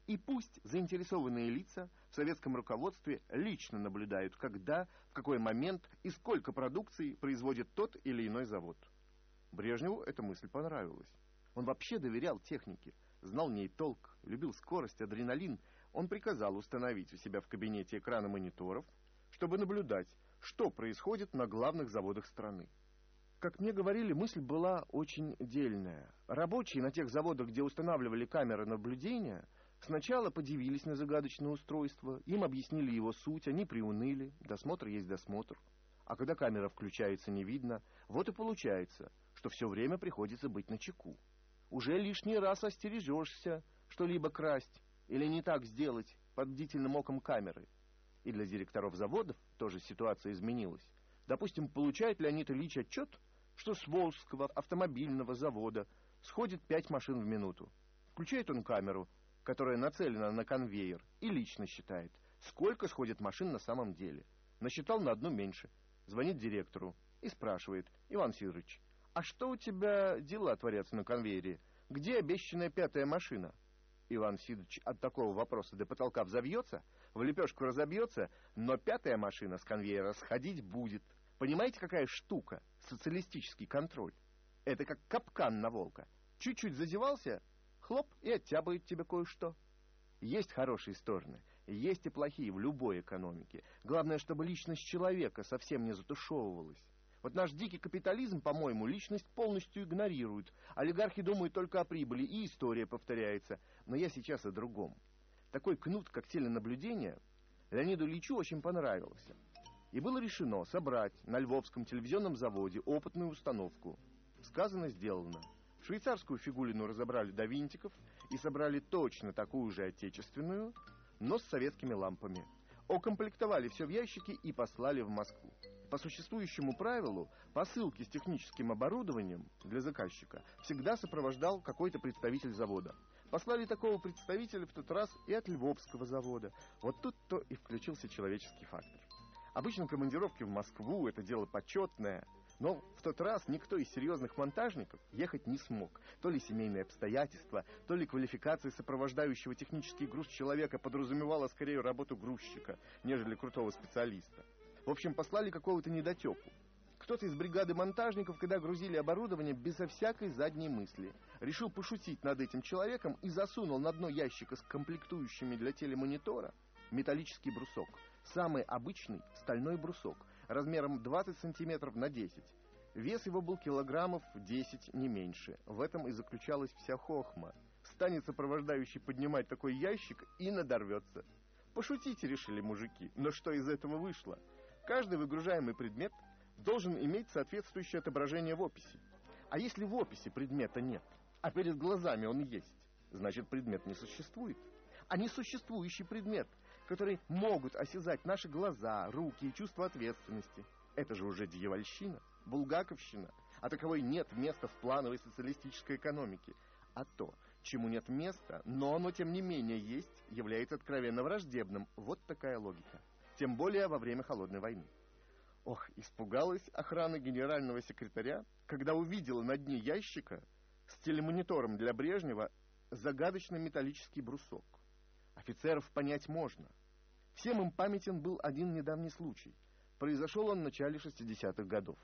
И пусть заинтересованные лица в советском руководстве лично наблюдают, когда, в какой момент и сколько продукции производит тот или иной завод. Брежневу эта мысль понравилась. Он вообще доверял технике, знал в ней толк, любил скорость, адреналин. Он приказал установить у себя в кабинете экраны мониторов, чтобы наблюдать, что происходит на главных заводах страны. Как мне говорили, мысль была очень дельная. Рабочие на тех заводах, где устанавливали камеры наблюдения, сначала подивились на загадочное устройство, им объяснили его суть, они приуныли, досмотр есть досмотр. А когда камера включается, не видно, вот и получается, что все время приходится быть начеку. Уже лишний раз остережешься что-либо красть или не так сделать под бдительным оком камеры. И для директоров заводов тоже ситуация изменилась. Допустим, получает Леонид Ильич отчет, что с Волжского автомобильного завода сходит 5 машин в минуту. Включает он камеру, которая нацелена на конвейер, и лично считает, сколько сходит машин на самом деле. Насчитал на одну меньше. Звонит директору и спрашивает: Иван Сидорович, а что у тебя дела творятся на конвейере? Где обещанная 5-я машина? Иван Сидорович от такого вопроса до потолка взовьется, в лепешку разобьется, но 5-я машина с конвейера сходить будет. Понимаете, какая штука? Социалистический контроль. Это как капкан на волка. Чуть-чуть зазевался, хлоп, и оттябает тебе кое-что. Есть хорошие стороны, есть и плохие в любой экономике. Главное, чтобы личность человека совсем не затушевывалась. Вот наш дикий капитализм, по-моему, личность полностью игнорирует. Олигархи думают только о прибыли, и история повторяется. Но я сейчас о другом. Такой кнут, как теленаблюдение, Леониду Ильичу очень понравился. И было решено собрать на Львовском телевизионном заводе опытную установку. Сказано, сделано. Швейцарскую фигулину разобрали до винтиков и собрали точно такую же отечественную, но с советскими лампами. Укомплектовали все в ящики и послали в Москву. По существующему правилу, посылки с техническим оборудованием для заказчика всегда сопровождал какой-то представитель завода. Послали такого представителя в тот раз и от Львовского завода. Вот тут-то и включился человеческий фактор. Обычно командировки в Москву — это дело почетное, но в тот раз никто из серьезных монтажников ехать не смог. То ли семейные обстоятельства, то ли квалификация сопровождающего технический груз человека подразумевала скорее работу грузчика, нежели крутого специалиста. В общем, послали какого-то недотепу. Кто-то из бригады монтажников, когда грузили оборудование, безо всякой задней мысли, решил пошутить над этим человеком и засунул на дно ящика с комплектующими для телемонитора металлический брусок. Самый обычный стальной брусок, размером 20 сантиметров на 10. Вес его был килограммов 10, не меньше. В этом и заключалась вся хохма. Станет сопровождающий поднимать такой ящик и надорвется. Пошутите, решили мужики, но что из этого вышло? Каждый выгружаемый предмет должен иметь соответствующее отображение в описи. А если в описи предмета нет, а перед глазами он есть, значит, предмет не существует. А несуществующий предмет, который могут осязать наши глаза, руки и чувство ответственности, это же уже дьявольщина, булгаковщина, а таковой нет места в плановой социалистической экономике. А то, чему нет места, но оно тем не менее есть, является откровенно враждебным. Вот такая логика. Тем более во время Холодной войны. Ох, испугалась охрана генерального секретаря, когда увидела на дне ящика с телемонитором для Брежнева загадочный металлический брусок. Офицеров понять можно. Всем им памятен был один недавний случай. Произошел он в начале 60-х годов.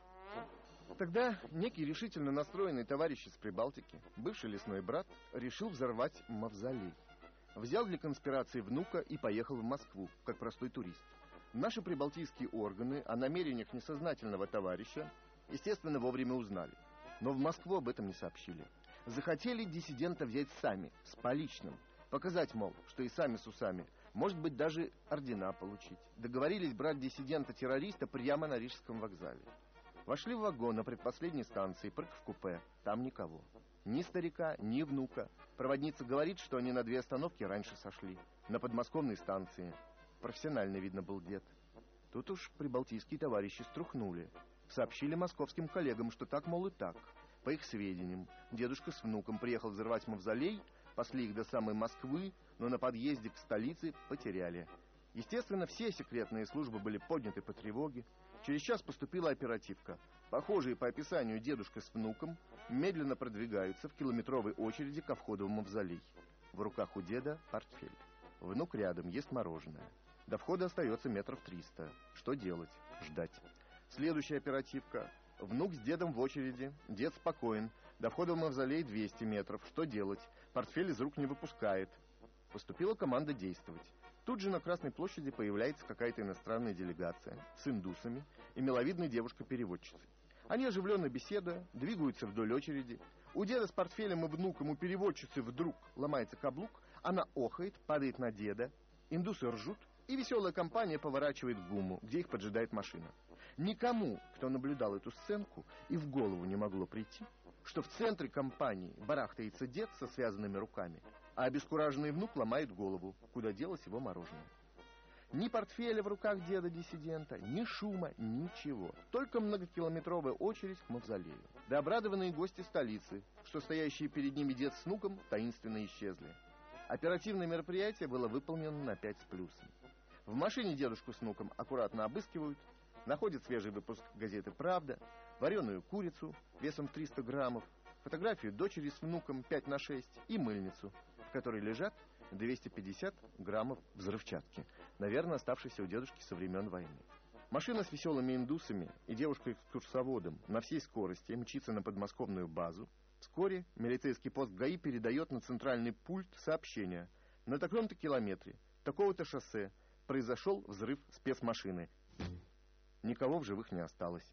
Тогда некий решительно настроенный товарищ из Прибалтики, бывший лесной брат, решил взорвать мавзолей. Взял для конспирации внука и поехал в Москву, как простой турист. Наши прибалтийские органы о намерениях несознательного товарища, естественно, вовремя узнали. Но в Москву об этом не сообщили. Захотели диссидента взять сами, с поличным. Показать, мол, что и сами с усами. Может быть, даже ордена получить. Договорились брать диссидента-террориста прямо на Рижском вокзале. Вошли в вагон на предпоследней станции, прыг в купе. Там никого. Ни старика, ни внука. Проводница говорит, что они на 2 остановки раньше сошли. На подмосковной станции. Профессиональный, видно, был дед. Тут уж прибалтийские товарищи струхнули. Сообщили московским коллегам, что так, мол, и так. По их сведениям, дедушка с внуком приехал взрывать мавзолей, пасли их до самой Москвы, но на подъезде к столице потеряли. Естественно, все секретные службы были подняты по тревоге. Через час поступила оперативка. Похожие по описанию дедушка с внуком медленно продвигаются в километровой очереди ко входу в мавзолей. В руках у деда портфель. Внук рядом, ест мороженое. До входа остается метров 300. Что делать? Ждать. Следующая оперативка. Внук с дедом в очереди. Дед спокоен. До входа в мавзолей 200 метров. Что делать? Портфель из рук не выпускает. Поступила команда действовать. Тут же на Красной площади появляется какая-то иностранная делегация с индусами и миловидной девушкой-переводчицей. Они оживленно беседуя, двигаются вдоль очереди. У деда с портфелем и внуком у переводчицы вдруг ломается каблук, она охает, падает на деда, индусы ржут, и веселая компания поворачивает к ГУМу, где их поджидает машина. Никому, кто наблюдал эту сценку, и в голову не могло прийти, что в центре компании барахтается дед со связанными руками, а обескураженный внук ломает голову, куда делось его мороженое. Ни портфеля в руках деда-диссидента, ни шума, ничего. Только многокилометровая очередь к мавзолею. Да обрадованные гости столицы, что стоящие перед ними дед с внуком таинственно исчезли. Оперативное мероприятие было выполнено на 5 с плюсом. В машине дедушку с внуком аккуратно обыскивают, находят свежий выпуск газеты «Правда», вареную курицу весом в 300 граммов, фотографию дочери с внуком 5×6 и мыльницу, в которой лежат 250 граммов взрывчатки, наверное, оставшейся у дедушки со времен войны. Машина с веселыми индусами и девушкой-экскурсоводом на всей скорости мчится на подмосковную базу. Вскоре милицейский пост ГАИ передает на центральный пульт сообщение. На таком-то километре, такого-то шоссе произошел взрыв спецмашины. Никого в живых не осталось.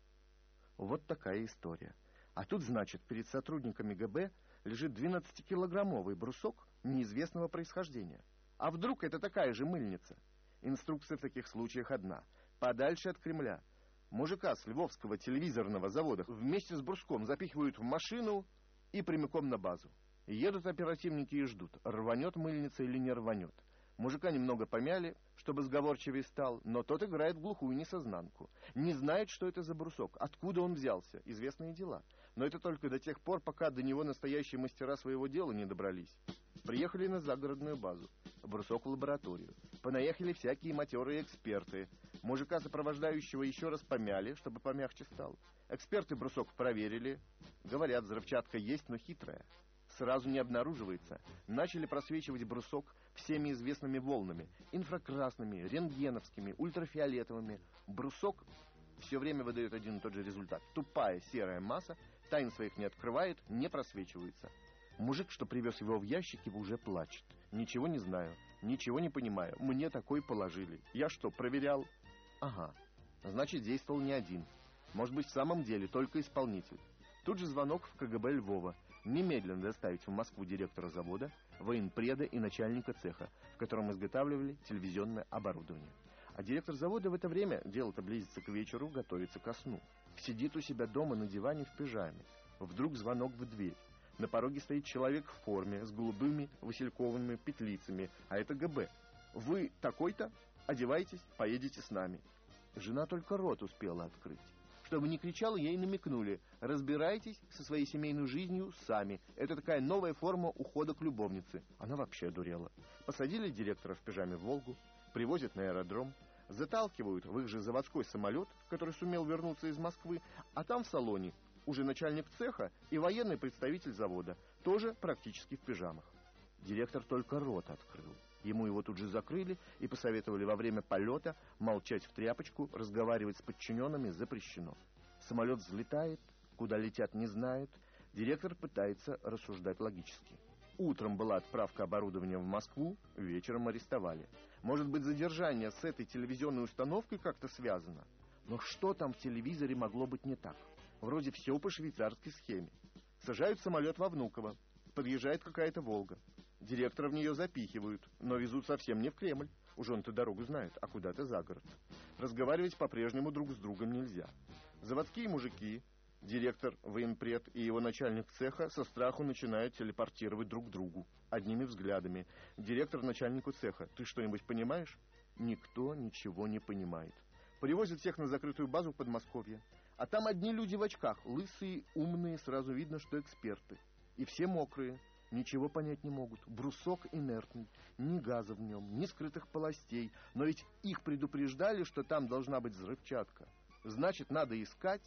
Вот такая история. А тут, значит, перед сотрудниками ГБ лежит 12-килограммовый брусок неизвестного происхождения. А вдруг это такая же мыльница? Инструкция в таких случаях одна. Подальше от Кремля. Мужика с Львовского телевизорного завода вместе с бруском запихивают в машину и прямиком на базу. Едут оперативники и ждут, рванет мыльница или не рванет. Мужика немного помяли, чтобы сговорчивее стал, но тот играет в глухую несознанку. Не знает, что это за брусок, откуда он взялся, известные дела. Но это только до тех пор, пока до него настоящие мастера своего дела не добрались. Приехали на загородную базу, брусок в лабораторию. Понаехали всякие матерые эксперты. Мужика, сопровождающего, еще раз помяли, чтобы помягче стал. Эксперты брусок проверили. Говорят, взрывчатка есть, но хитрая. Сразу не обнаруживается. Начали просвечивать брусок всеми известными волнами. Инфракрасными, рентгеновскими, ультрафиолетовыми. Брусок все время выдает один и тот же результат. Тупая серая масса, тайн своих не открывает, не просвечивается. Мужик, что привез его в ящике, уже плачет. Ничего не знаю, ничего не понимаю. Мне такой положили. Я что, проверял? Ага. Значит, действовал не один. Может быть, в самом деле только исполнитель. Тут же звонок в КГБ Львова. Немедленно доставить в Москву директора завода, военпреда и начальника цеха, в котором изготавливали телевизионное оборудование. А директор завода в это время, дело-то близится к вечеру, готовится ко сну. Сидит у себя дома на диване в пижаме. Вдруг звонок в дверь. На пороге стоит человек в форме, с голубыми васильковыми петлицами, а это ГБ. «Вы такой-то? Одевайтесь, поедете с нами». Жена только рот успела открыть. Чтобы не кричала, ей намекнули: разбирайтесь со своей семейной жизнью сами. Это такая новая форма ухода к любовнице. Она вообще одурела. Посадили директора в пижаме в «Волгу», привозят на аэродром, заталкивают в их же заводской самолет, который сумел вернуться из Москвы, а там в салоне уже начальник цеха и военный представитель завода, тоже практически в пижамах. Директор только рот открыл. Ему его тут же закрыли и посоветовали во время полета молчать в тряпочку, разговаривать с подчиненными запрещено. Самолет взлетает, куда летят не знают. Директор пытается рассуждать логически. Утром была отправка оборудования в Москву, вечером арестовали. Может быть, задержание с этой телевизионной установкой как-то связано? Но что там в телевизоре могло быть не так? Вроде все по швейцарской схеме. Сажают самолет во Внуково. Подъезжает какая-то «Волга». Директора в нее запихивают, но везут совсем не в Кремль. Уж он-то дорогу знает, а куда-то за город. Разговаривать по-прежнему друг с другом нельзя. Заводские мужики, директор, военпред и его начальник цеха со страху начинают телепортировать друг к другу. Одними взглядами. Директор начальнику цеха: «Ты что-нибудь понимаешь?» Никто ничего не понимает. Привозят всех на закрытую базу в Подмосковье. А там одни люди в очках, лысые, умные, сразу видно, что эксперты. И все мокрые. Ничего понять не могут. Брусок инертный, ни газа в нем, ни скрытых полостей. Но ведь их предупреждали, что там должна быть взрывчатка. Значит, надо искать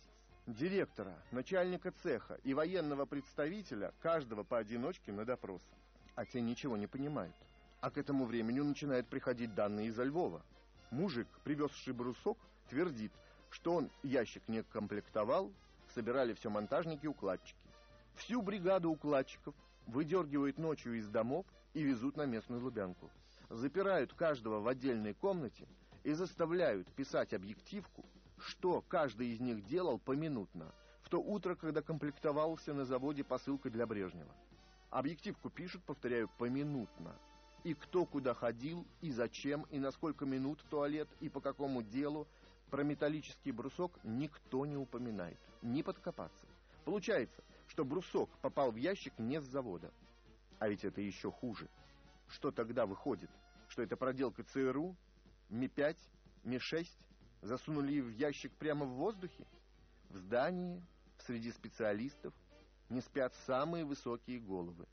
директора, начальника цеха и военного представителя, каждого поодиночке на допрос. а те ничего не понимают. А к этому времени начинают приходить данные из Львова. Мужик, привезший брусок, твердит, что он ящик не комплектовал, собирали все монтажники-укладчики. Всю бригаду укладчиков выдергивают ночью из домов и везут на местную Лубянку. Запирают каждого в отдельной комнате и заставляют писать объективку, что каждый из них делал поминутно, в то утро, когда комплектовался на заводе посылкой для Брежнева. Объективку пишут, повторяю, поминутно. И кто куда ходил, и зачем, и на сколько минут в туалет, и по какому делу. Про металлический брусок никто не упоминает. Не подкопаться. Получается, что брусок попал в ящик не с завода. А ведь это еще хуже. Что тогда выходит? Что это проделка ЦРУ? Ми-5? Ми-6? Засунули в ящик прямо в воздухе? В здании, среди специалистов, не спят самые высокие головы.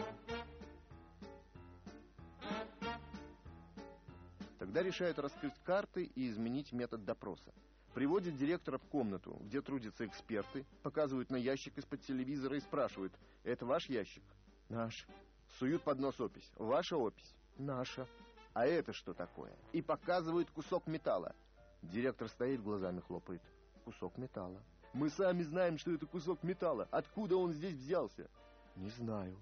Тогда решают раскрыть карты и изменить метод допроса. Приводят директора в комнату, где трудятся эксперты, показывают на ящик из-под телевизора и спрашивают: «Это ваш ящик?» «Наш». Суют под нос опись. «Ваша опись?» «Наша». «А это что такое?» И показывают кусок металла. Директор стоит, глазами хлопает. «Кусок металла». «Мы сами знаем, что это кусок металла. Откуда он здесь взялся?» «Не знаю».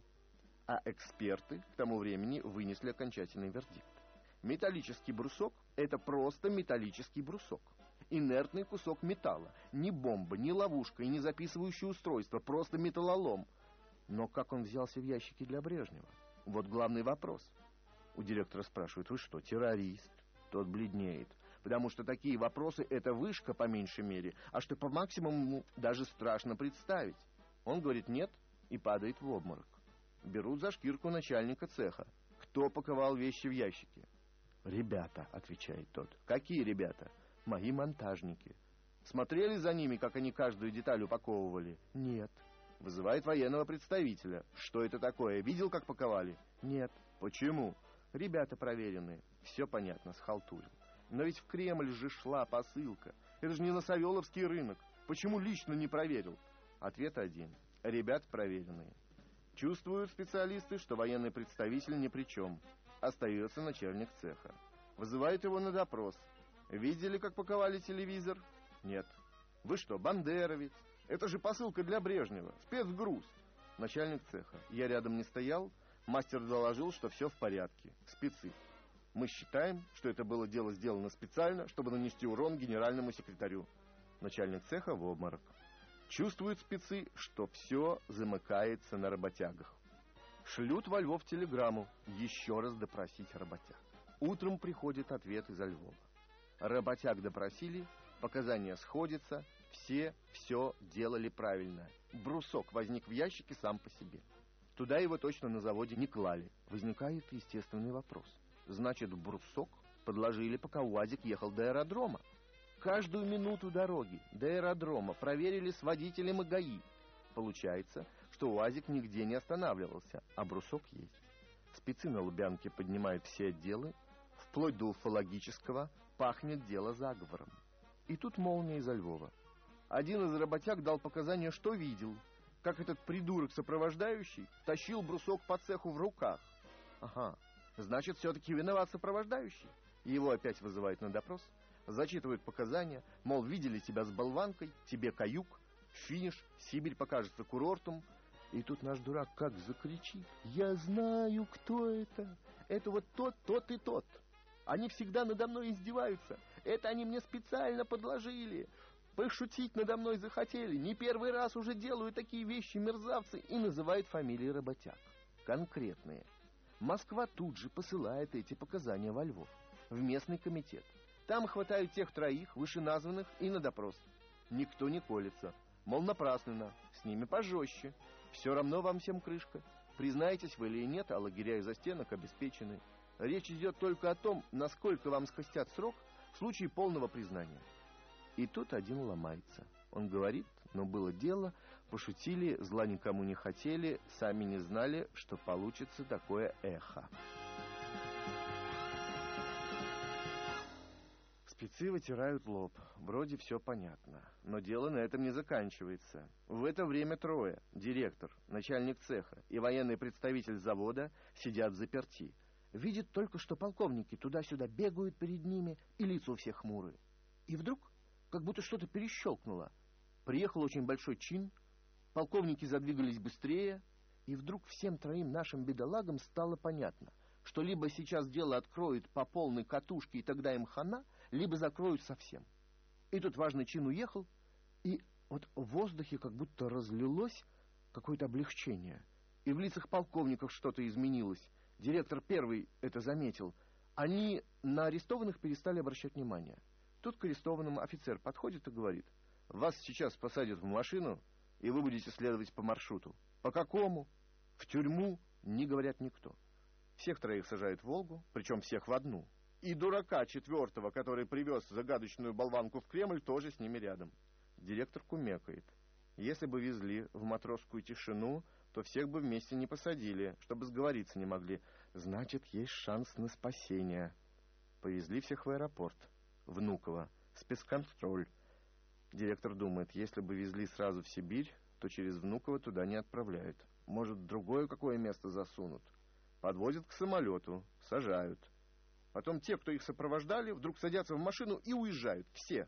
А эксперты к тому времени вынесли окончательный вердикт. Металлический брусок – это просто металлический брусок. Инертный кусок металла. Ни бомба, ни ловушка и ни записывающее устройство. Просто металлолом. Но как он взялся в ящике для Брежнева? Вот главный вопрос. У директора спрашивают: «Вы что, террорист?» Тот бледнеет. Потому что такие вопросы – это вышка по меньшей мере, а что по максимуму даже страшно представить. Он говорит «нет» и падает в обморок. Берут за шкирку начальника цеха. Кто паковал вещи в ящике? «Ребята», — отвечает тот. «Какие ребята?» «Мои монтажники». «Смотрели за ними, как они каждую деталь упаковывали?» «Нет». Вызывает военного представителя. «Что это такое? Видел, как паковали?» «Нет». «Почему?» «Ребята проверенные». Все понятно, схалтурил. Но ведь в Кремль же шла посылка. Это же не на Савеловский рынок. Почему лично не проверил? Ответ один. Ребята проверенные. Чувствуют специалисты, что военный представитель ни при чем. Остается начальник цеха. Вызывает его на допрос. Видели, как паковали телевизор? Нет. Вы что, Бандера ведь? Это же посылка для Брежнева. Спецгруз. Начальник цеха. Я рядом не стоял. Мастер доложил, что все в порядке. Спецы. Мы считаем, что это было дело сделано специально, чтобы нанести урон генеральному секретарю. Начальник цеха в обморок. Чувствуют спецы, что все замыкается на работягах. Шлют во Львов телеграмму еще раз допросить работяг. Утром приходит ответ из Львова. Работяг допросили, показания сходятся, все делали правильно. Брусок возник в ящике сам по себе. Туда его точно на заводе не клали. Возникает естественный вопрос. Значит, брусок подложили, пока УАЗик ехал до аэродрома. Каждую минуту дороги до аэродрома проверили с водителем и ГАИ. Получается, что УАЗик нигде не останавливался, а брусок есть. Спецы на Лубянке поднимают все отделы, вплоть до уфологического, пахнет дело заговором. И тут молния из Львова. Один из работяг дал показания, что видел, как этот придурок-сопровождающий тащил брусок по цеху в руках. Ага, значит, все-таки виноват сопровождающий. Его опять вызывают на допрос, зачитывают показания, мол, видели тебя с болванкой, тебе каюк, финиш, Сибирь покажется курортом. И тут наш дурак как закричит: «Я знаю, кто это! Это вот тот и тот! Они всегда надо мной издеваются! Это они мне специально подложили! Пошутить надо мной захотели! Не первый раз уже делают такие вещи мерзавцы!» И называет фамилии работяг. Конкретные. Москва тут же посылает эти показания во Львов, в местный комитет. Там хватают тех троих, вышеназванных, и на допрос. Никто не колется. Мол, напрасно, с ними пожестче. Все равно вам всем крышка. Признаетесь вы или нет, а лагеря и застенок обеспечены. Речь идет только о том, насколько вам скостят срок в случае полного признания. И тут один ломается. Он говорит: но было дело, пошутили, зла никому не хотели, сами не знали, что получится такое эхо. Спецы вытирают лоб. Вроде все понятно. Но дело на этом не заканчивается. В это время трое. Директор, начальник цеха и военный представитель завода сидят взаперти. Видит только, что полковники туда-сюда бегают перед ними, и лица у всех хмурые. И вдруг, как будто что-то перещелкнуло. Приехал очень большой чин, полковники задвигались быстрее, и вдруг всем троим нашим бедолагам стало понятно, что либо сейчас дело откроют по полной катушке, и тогда им хана, либо закроют совсем. И тут важный чин уехал, и вот в воздухе как будто разлилось какое-то облегчение. И в лицах полковников что-то изменилось. Директор первый это заметил. Они на арестованных перестали обращать внимание. Тут к арестованным офицер подходит и говорит: вас сейчас посадят в машину, и вы будете следовать по маршруту. По какому? В тюрьму, не говорят никто. Всех троих сажают в «Волгу», причем всех в одну. И дурака четвертого, который привез загадочную болванку в Кремль, тоже с ними рядом. Директор кумекает. Если бы везли в матросскую тишину, то всех бы вместе не посадили, чтобы сговориться не могли. Значит, есть шанс на спасение. Повезли всех в аэропорт. Внуково. Спецконтроль. Директор думает, если бы везли сразу в Сибирь, то через Внуково туда не отправляют. Может, в другое какое место засунут. Подвозят к самолету, сажают. Потом те, кто их сопровождали, вдруг садятся в машину и уезжают. Все.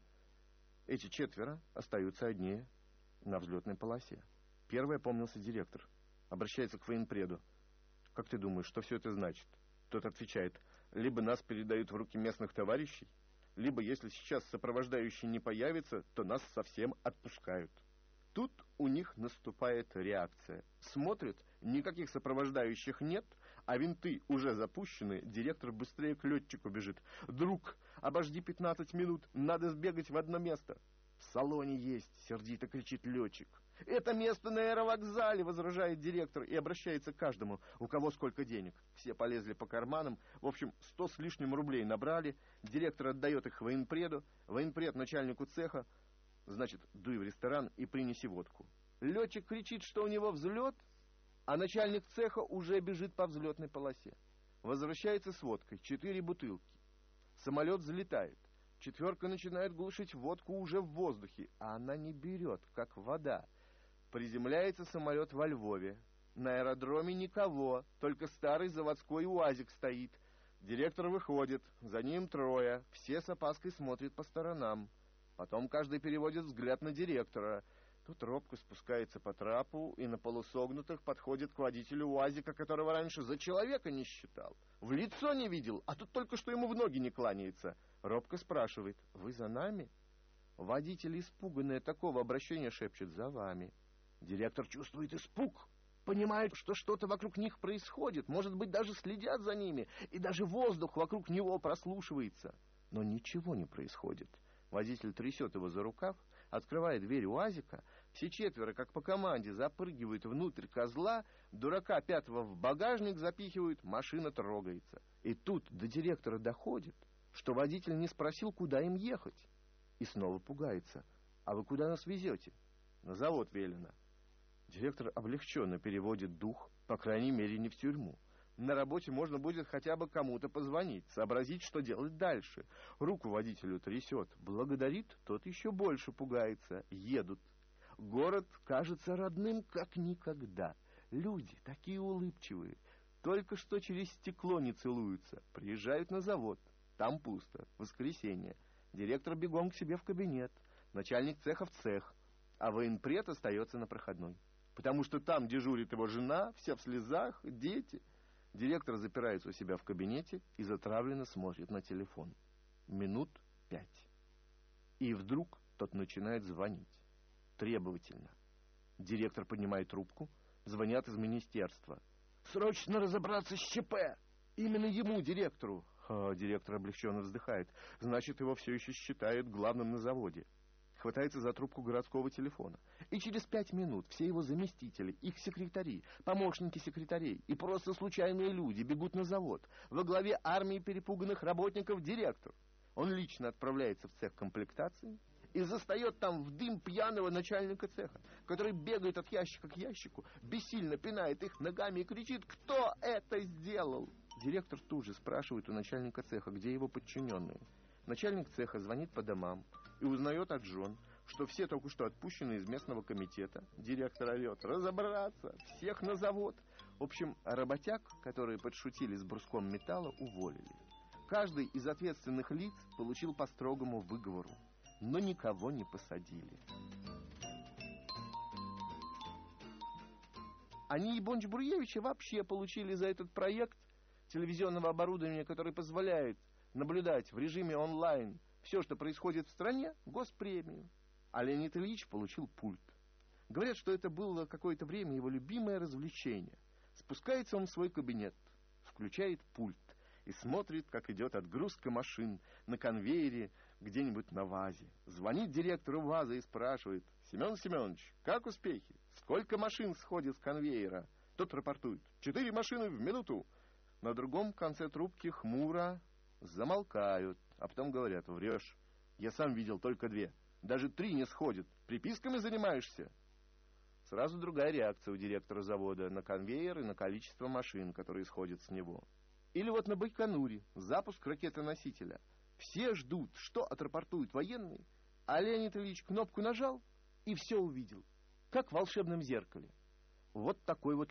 Эти четверо остаются одни на взлетной полосе. Первый опомнился директор. Обращается к военпреду. Как ты думаешь, что все это значит? Тот отвечает: либо нас передают в руки местных товарищей, либо, если сейчас сопровождающий не появится, то нас совсем отпускают. Тут у них наступает реакция. Смотрят, никаких сопровождающих нет, а винты уже запущены, директор быстрее к летчику бежит. «Друг, обожди 15 минут, надо сбегать в одно место». «В салоне есть», — сердито кричит летчик. «Это место на аэровокзале», — возражает директор и обращается к каждому, у кого сколько денег. Все полезли по карманам, в общем, 100 с лишним рублей набрали, директор отдает их военпреду, военпред начальнику цеха. Значит, дуй в ресторан и принеси водку. Летчик кричит, что у него взлет, а начальник цеха уже бежит по взлетной полосе. Возвращается с водкой, 4 бутылки. Самолет взлетает. Четверка начинает глушить водку уже в воздухе, а она не берет, как вода. Приземляется самолет во Львове. На аэродроме никого, только старый заводской УАЗик стоит. Директор выходит, за ним трое, все с опаской смотрят по сторонам. Потом каждый переводит взгляд на директора. Тут робко спускается по трапу и на полусогнутых подходит к водителю УАЗика, которого раньше за человека не считал. В лицо не видел, а тут только что ему в ноги не кланяется. Робко спрашивает: «Вы за нами?» Водитель, испуганный от такого обращения, шепчет: «За вами». Директор чувствует испуг, понимает, что что-то вокруг них происходит, может быть, даже следят за ними, и даже воздух вокруг него прослушивается. Но ничего не происходит. Водитель трясет его за рукав, открывает дверь УАЗика, все четверо, как по команде, запрыгивают внутрь козла, дурака пятого в багажник запихивают, машина трогается. И тут до директора доходит, что водитель не спросил, куда им ехать. И снова пугается. «А вы куда нас везете?» «На завод велено». Директор облегченно переводит дух, по крайней мере, не в тюрьму. На работе можно будет хотя бы кому-то позвонить, сообразить, что делать дальше. Руку водителю трясет, благодарит, тот еще больше пугается. Едут. Город кажется родным, как никогда. Люди такие улыбчивые, только что через стекло не целуются. Приезжают на завод, там пусто, воскресенье. Директор бегом к себе в кабинет, начальник цеха в цех, а военпред остается на проходной. Потому что там дежурит его жена, вся в слезах, дети. Директор запирается у себя в кабинете и затравленно смотрит на телефон. Минут 5. И вдруг тот начинает звонить. Требовательно. Директор поднимает трубку. Звонят из министерства. «Срочно разобраться с ЧП!» Именно ему, директору. Директор облегченно вздыхает. Значит, его все еще считают главным на заводе. Хватается за трубку городского телефона. И через 5 минут все его заместители, их секретари, помощники секретарей и просто случайные люди бегут на завод. Во главе армии перепуганных работников директор. Он лично отправляется в цех комплектации и застает там в дым пьяного начальника цеха, который бегает от ящика к ящику, бессильно пинает их ногами и кричит: «Кто это сделал?» Директор тут же спрашивает у начальника цеха, где его подчиненные. Начальник цеха звонит по домам и узнает от жен, что все только что отпущены из местного комитета. Директор орет: разобраться, всех на завод. В общем, работяг, которые подшутили с бруском металла, уволили. Каждый из ответственных лиц получил по строгому выговору, но никого не посадили. Они и Бонч-Бруевича вообще получили за этот проект телевизионного оборудования, который позволяет наблюдать в режиме онлайн все, что происходит в стране, госпремию. А Леонид Ильич получил пульт. Говорят, что это было какое-то время его любимое развлечение. Спускается он в свой кабинет, включает пульт и смотрит, как идет отгрузка машин на конвейере где-нибудь на ВАЗе. Звонит директору ВАЗа и спрашивает: Семен Семенович, как успехи? Сколько машин сходит с конвейера? Тот рапортует: 4 машины в минуту. На другом конце трубки хмуро замолкают, а потом говорят: врешь. Я сам видел только 2. Даже 3 не сходят. Приписками занимаешься? Сразу другая реакция у директора завода на конвейер и на количество машин, которые сходят с него. Или вот на Байконуре запуск ракеты-носителя. Все ждут, что отрапортуют военные, а Леонид Ильич кнопку нажал и все увидел, как в волшебном зеркале. Вот такой вот